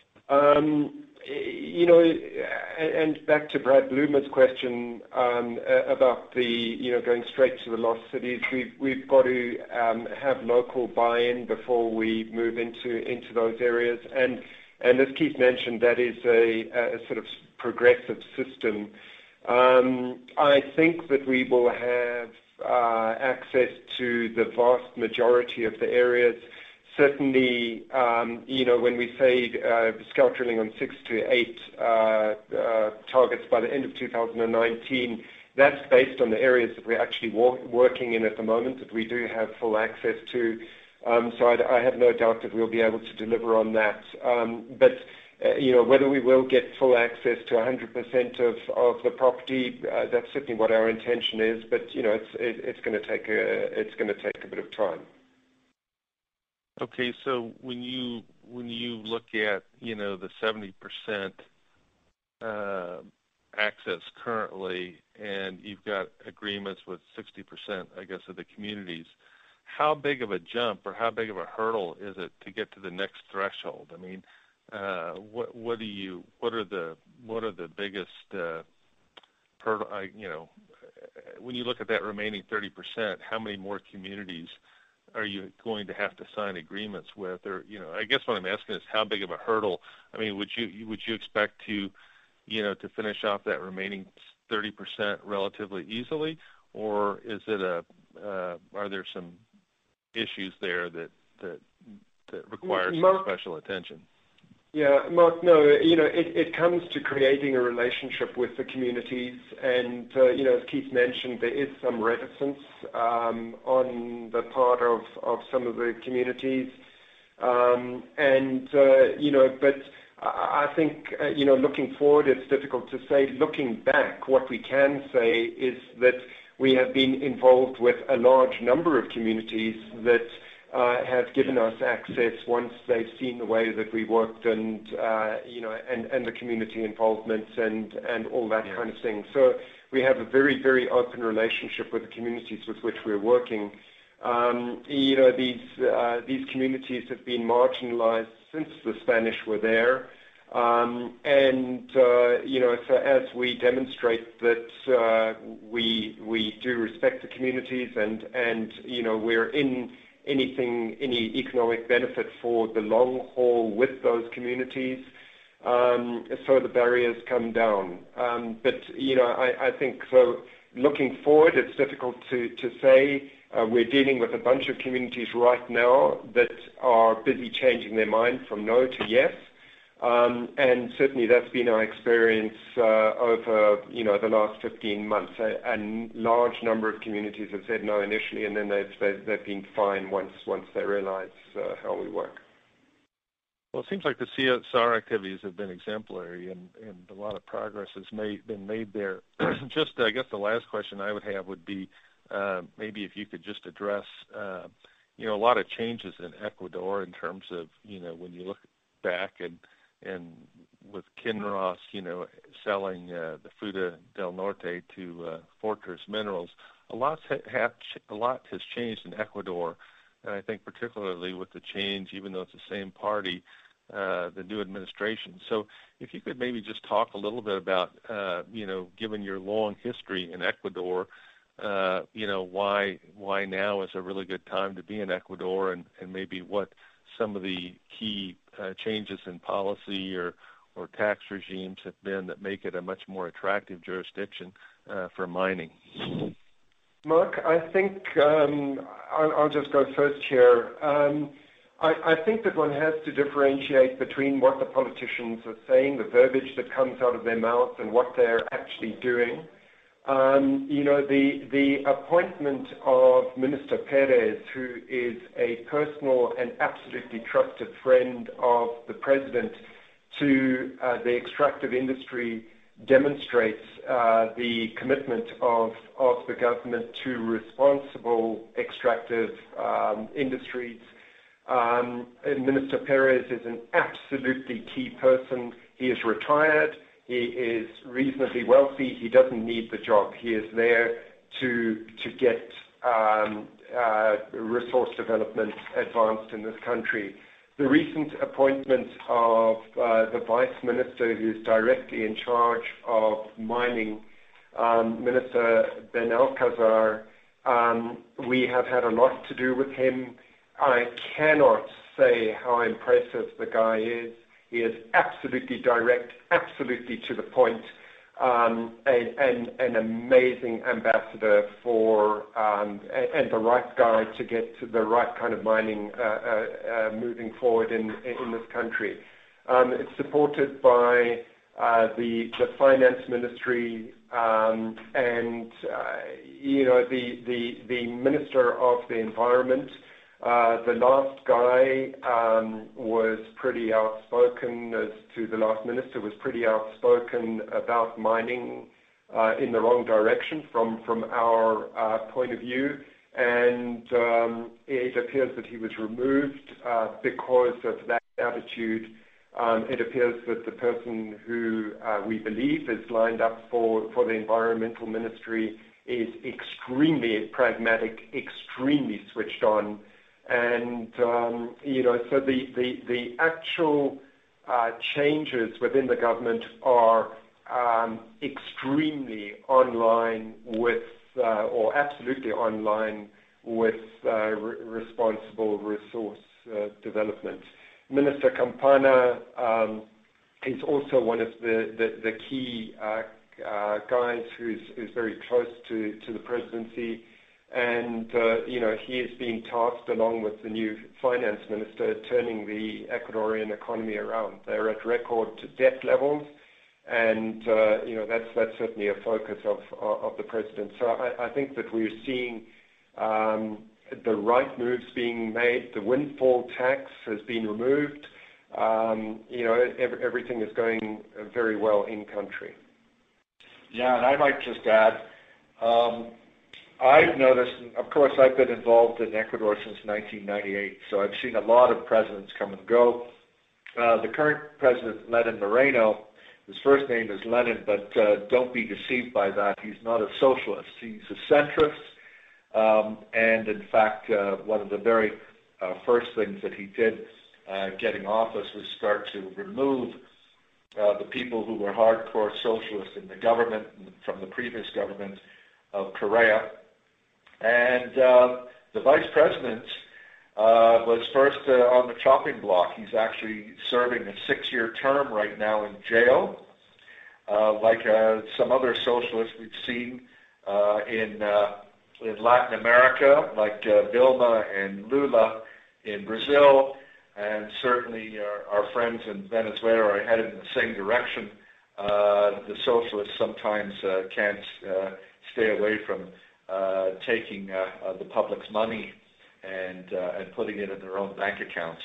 And back to Brad Bloomer's question about the going straight to the lost cities, we've got to have local buy-in before we move into those areas. And as Keith mentioned, that is a sort of progressive system. I think that we will have access to the vast majority of the areas. Certainly, when we say scout drilling on 6 to 8 targets by the end of 2019, that's based on the areas that we're actually working in at the moment that we do have full access to. So I have no doubt that we'll be able to deliver on that. But whether we will get full access to 100% of the property, that's certainly what our intention is. But it's going to take a bit of time. Okay, so when you look at the 70% access currently, and you've got agreements with 60%, I guess, of the communities, how big of a jump or how big of a hurdle is it to get to the next threshold? I mean, what are the biggest hurdle? when you look at that remaining 30%, how many more communities are you going to have to sign agreements with? Or, I guess what I'm asking is how big of a hurdle. I mean, would you expect to finish off that remaining 30% relatively easily, or is it are there some issues there that require some special attention? Yeah, Mark, no, it comes to creating a relationship with the communities, and as Keith mentioned, there is some reticence on the part of some of the communities, but I think looking forward, it's difficult to say. Looking back, what we can say is that we have been involved with a large number of communities that have given us access once they've seen the way that we worked, and the community involvement and all that kind of thing. So we have a very, very open relationship with the communities with which we're working. These communities have been marginalized since the Spanish were there. So as we demonstrate that we do respect the communities and we're in any economic benefit for the long haul with those communities, so the barriers come down. But I think so. Looking forward, it's difficult to say. We're dealing with a bunch of communities right now that are busy changing their mind from no to yes. And certainly that's been our experience over the last 15 months. A large number of communities have said no initially, and then they've been fine once they realize how we work. Well, it seems like the CSR activities have been exemplary, and a lot of progress has been made there. Just, I guess the last question I would have would be maybe if you could just address, a lot of changes in Ecuador in terms of, when you look back and with Kinross, selling the Fruta del Norte to Fortress Minerals, a lot has changed in Ecuador, and I think particularly with the change, even though it's the same party, the new administration. So if you could maybe just talk a little bit about, given your long history in Ecuador, why now is a really good time to be in Ecuador, and maybe what some of the key changes in policy or tax regimes have been that make it a much more attractive jurisdiction for mining. Mark, I think I'll just go first here. I think that one has to differentiate between what the politicians are saying, the verbiage that comes out of their mouth, and what they're actually doing. The appointment of Minister Perez, who is a personal and absolutely trusted friend of the president, to the extractive industry demonstrates the commitment of the government to responsible extractive industries. Minister Perez is an absolutely key person. He is retired. He is reasonably wealthy. He doesn't need the job. He is there to get resource development advanced in this country. The recent appointment of the vice minister who's directly in charge of mining, Minister Benalcazar, we have had a lot to do with him. I cannot say how impressive the guy is. He is absolutely direct, absolutely to the point, an amazing ambassador for, and the right guy to get to the right kind of mining moving forward in this country. It's supported by the finance ministry and the Minister of the Environment. The last guy was pretty outspoken, as to the last minister was pretty outspoken about mining in the wrong direction from our point of view, and it appears that he was removed because of that attitude. It appears that the person who we believe is lined up for the environmental ministry is extremely pragmatic, extremely switched on. And, so the actual changes within the government are extremely online with or absolutely online with responsible resource development. Minister Campana is also one of the key guys who's very close to the presidency, and he has been tasked, along with the new finance minister, turning the Ecuadorian economy around. They're at record debt levels, and that's certainly a focus of the president. So I think that we're seeing the right moves being made. The windfall tax has been removed. Everything is going very well in country. Yeah, and I might just add, I've noticed, and of course I've been involved in Ecuador since 1998, so I've seen a lot of presidents come and go. The current president, Lenin Moreno, his first name is Lenin, but don't be deceived by that. He's not a socialist. He's a centrist, and in fact, one of the very first things that he did getting office was start to remove the people who were hardcore socialists in the government, from the previous government of Correa. And the vice president was first on the chopping block. He's actually serving a 6-year term right now in jail, like some other socialists we've seen in Latin America, like Dilma and Lula in Brazil, and certainly our friends in Venezuela are headed in the same direction. The socialists sometimes can't stay away from taking the public's money and putting it in their own bank accounts.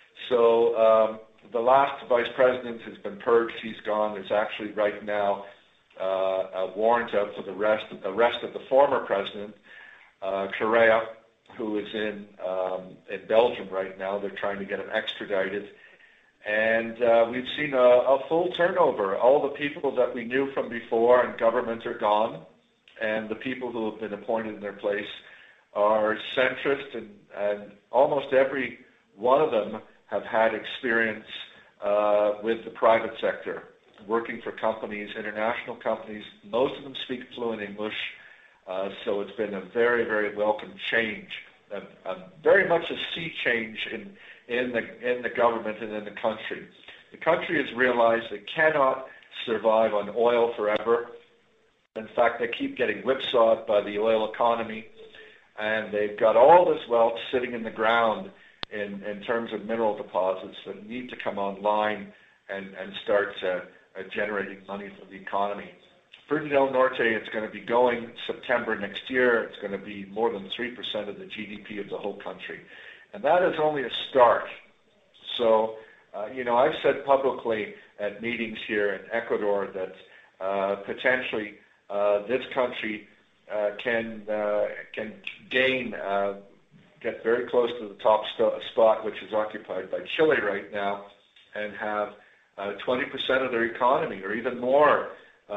So the last vice president has been purged. He's gone. There's actually right now a warrant out for the arrest of the former president, Correa, who is in Belgium right now. They're trying to get him extradited. And we've seen a full turnover. All the people that we knew from before in government are gone, and the people who have been appointed in their place are centrist, and almost every one of them have had experience with the private sector, working for companies, international companies. Most of them speak fluent English. So it's been a very, very welcome change, very much a sea change in the government and in the country. The country has realized it cannot survive on oil forever. In fact, they keep getting whipsawed by the oil economy, and they've got all this wealth sitting in the ground in terms of mineral deposits that need to come online and start generating money for the economy. Fruta del Norte, it's going to be going September next year. It's going to be more than 3% of the GDP of the whole country. And that is only a start. So, I've said publicly at meetings here in Ecuador that potentially this country can gain, get very close to the top spot, which is occupied by Chile right now, and have 20% of their economy, or even more,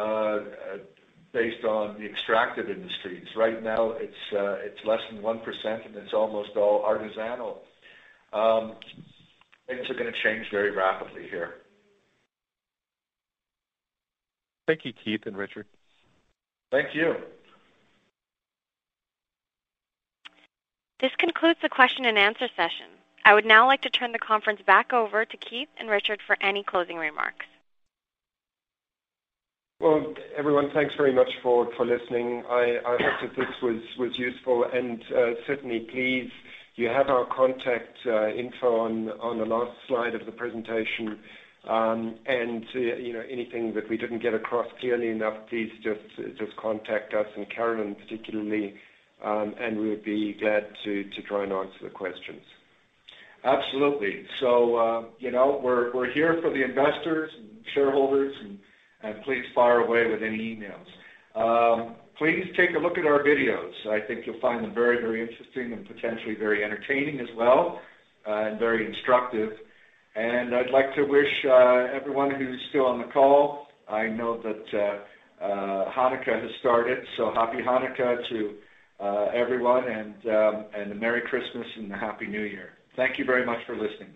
based on the extractive industries. Right now, it's less than 1%, and it's almost all artisanal. Things are going to change very rapidly here. Thank you, Keith and Richard. Thank you. This concludes the question and answer session. I would now like to turn the conference back over to Keith and Richard for any closing remarks. Well, everyone, thanks very much for listening. I hope that this was useful, and certainly please, you have our contact info on the last slide of the presentation, and anything that we didn't get across clearly enough, please just contact us, and Carolyn particularly, and we would be glad to try and answer the questions. Absolutely. So, we're here for the investors and shareholders, and please fire away with any emails. Please take a look at our videos. I think you'll find them very, very interesting and potentially very entertaining as well, and very instructive. And I'd like to wish everyone who's still on the call, I know that Hanukkah has started, so happy Hanukkah to everyone, and a Merry Christmas and a Happy New Year. Thank you very much for listening.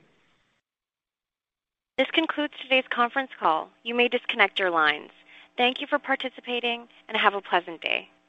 This concludes today's conference call. You may disconnect your lines. Thank you for participating, and have a pleasant day.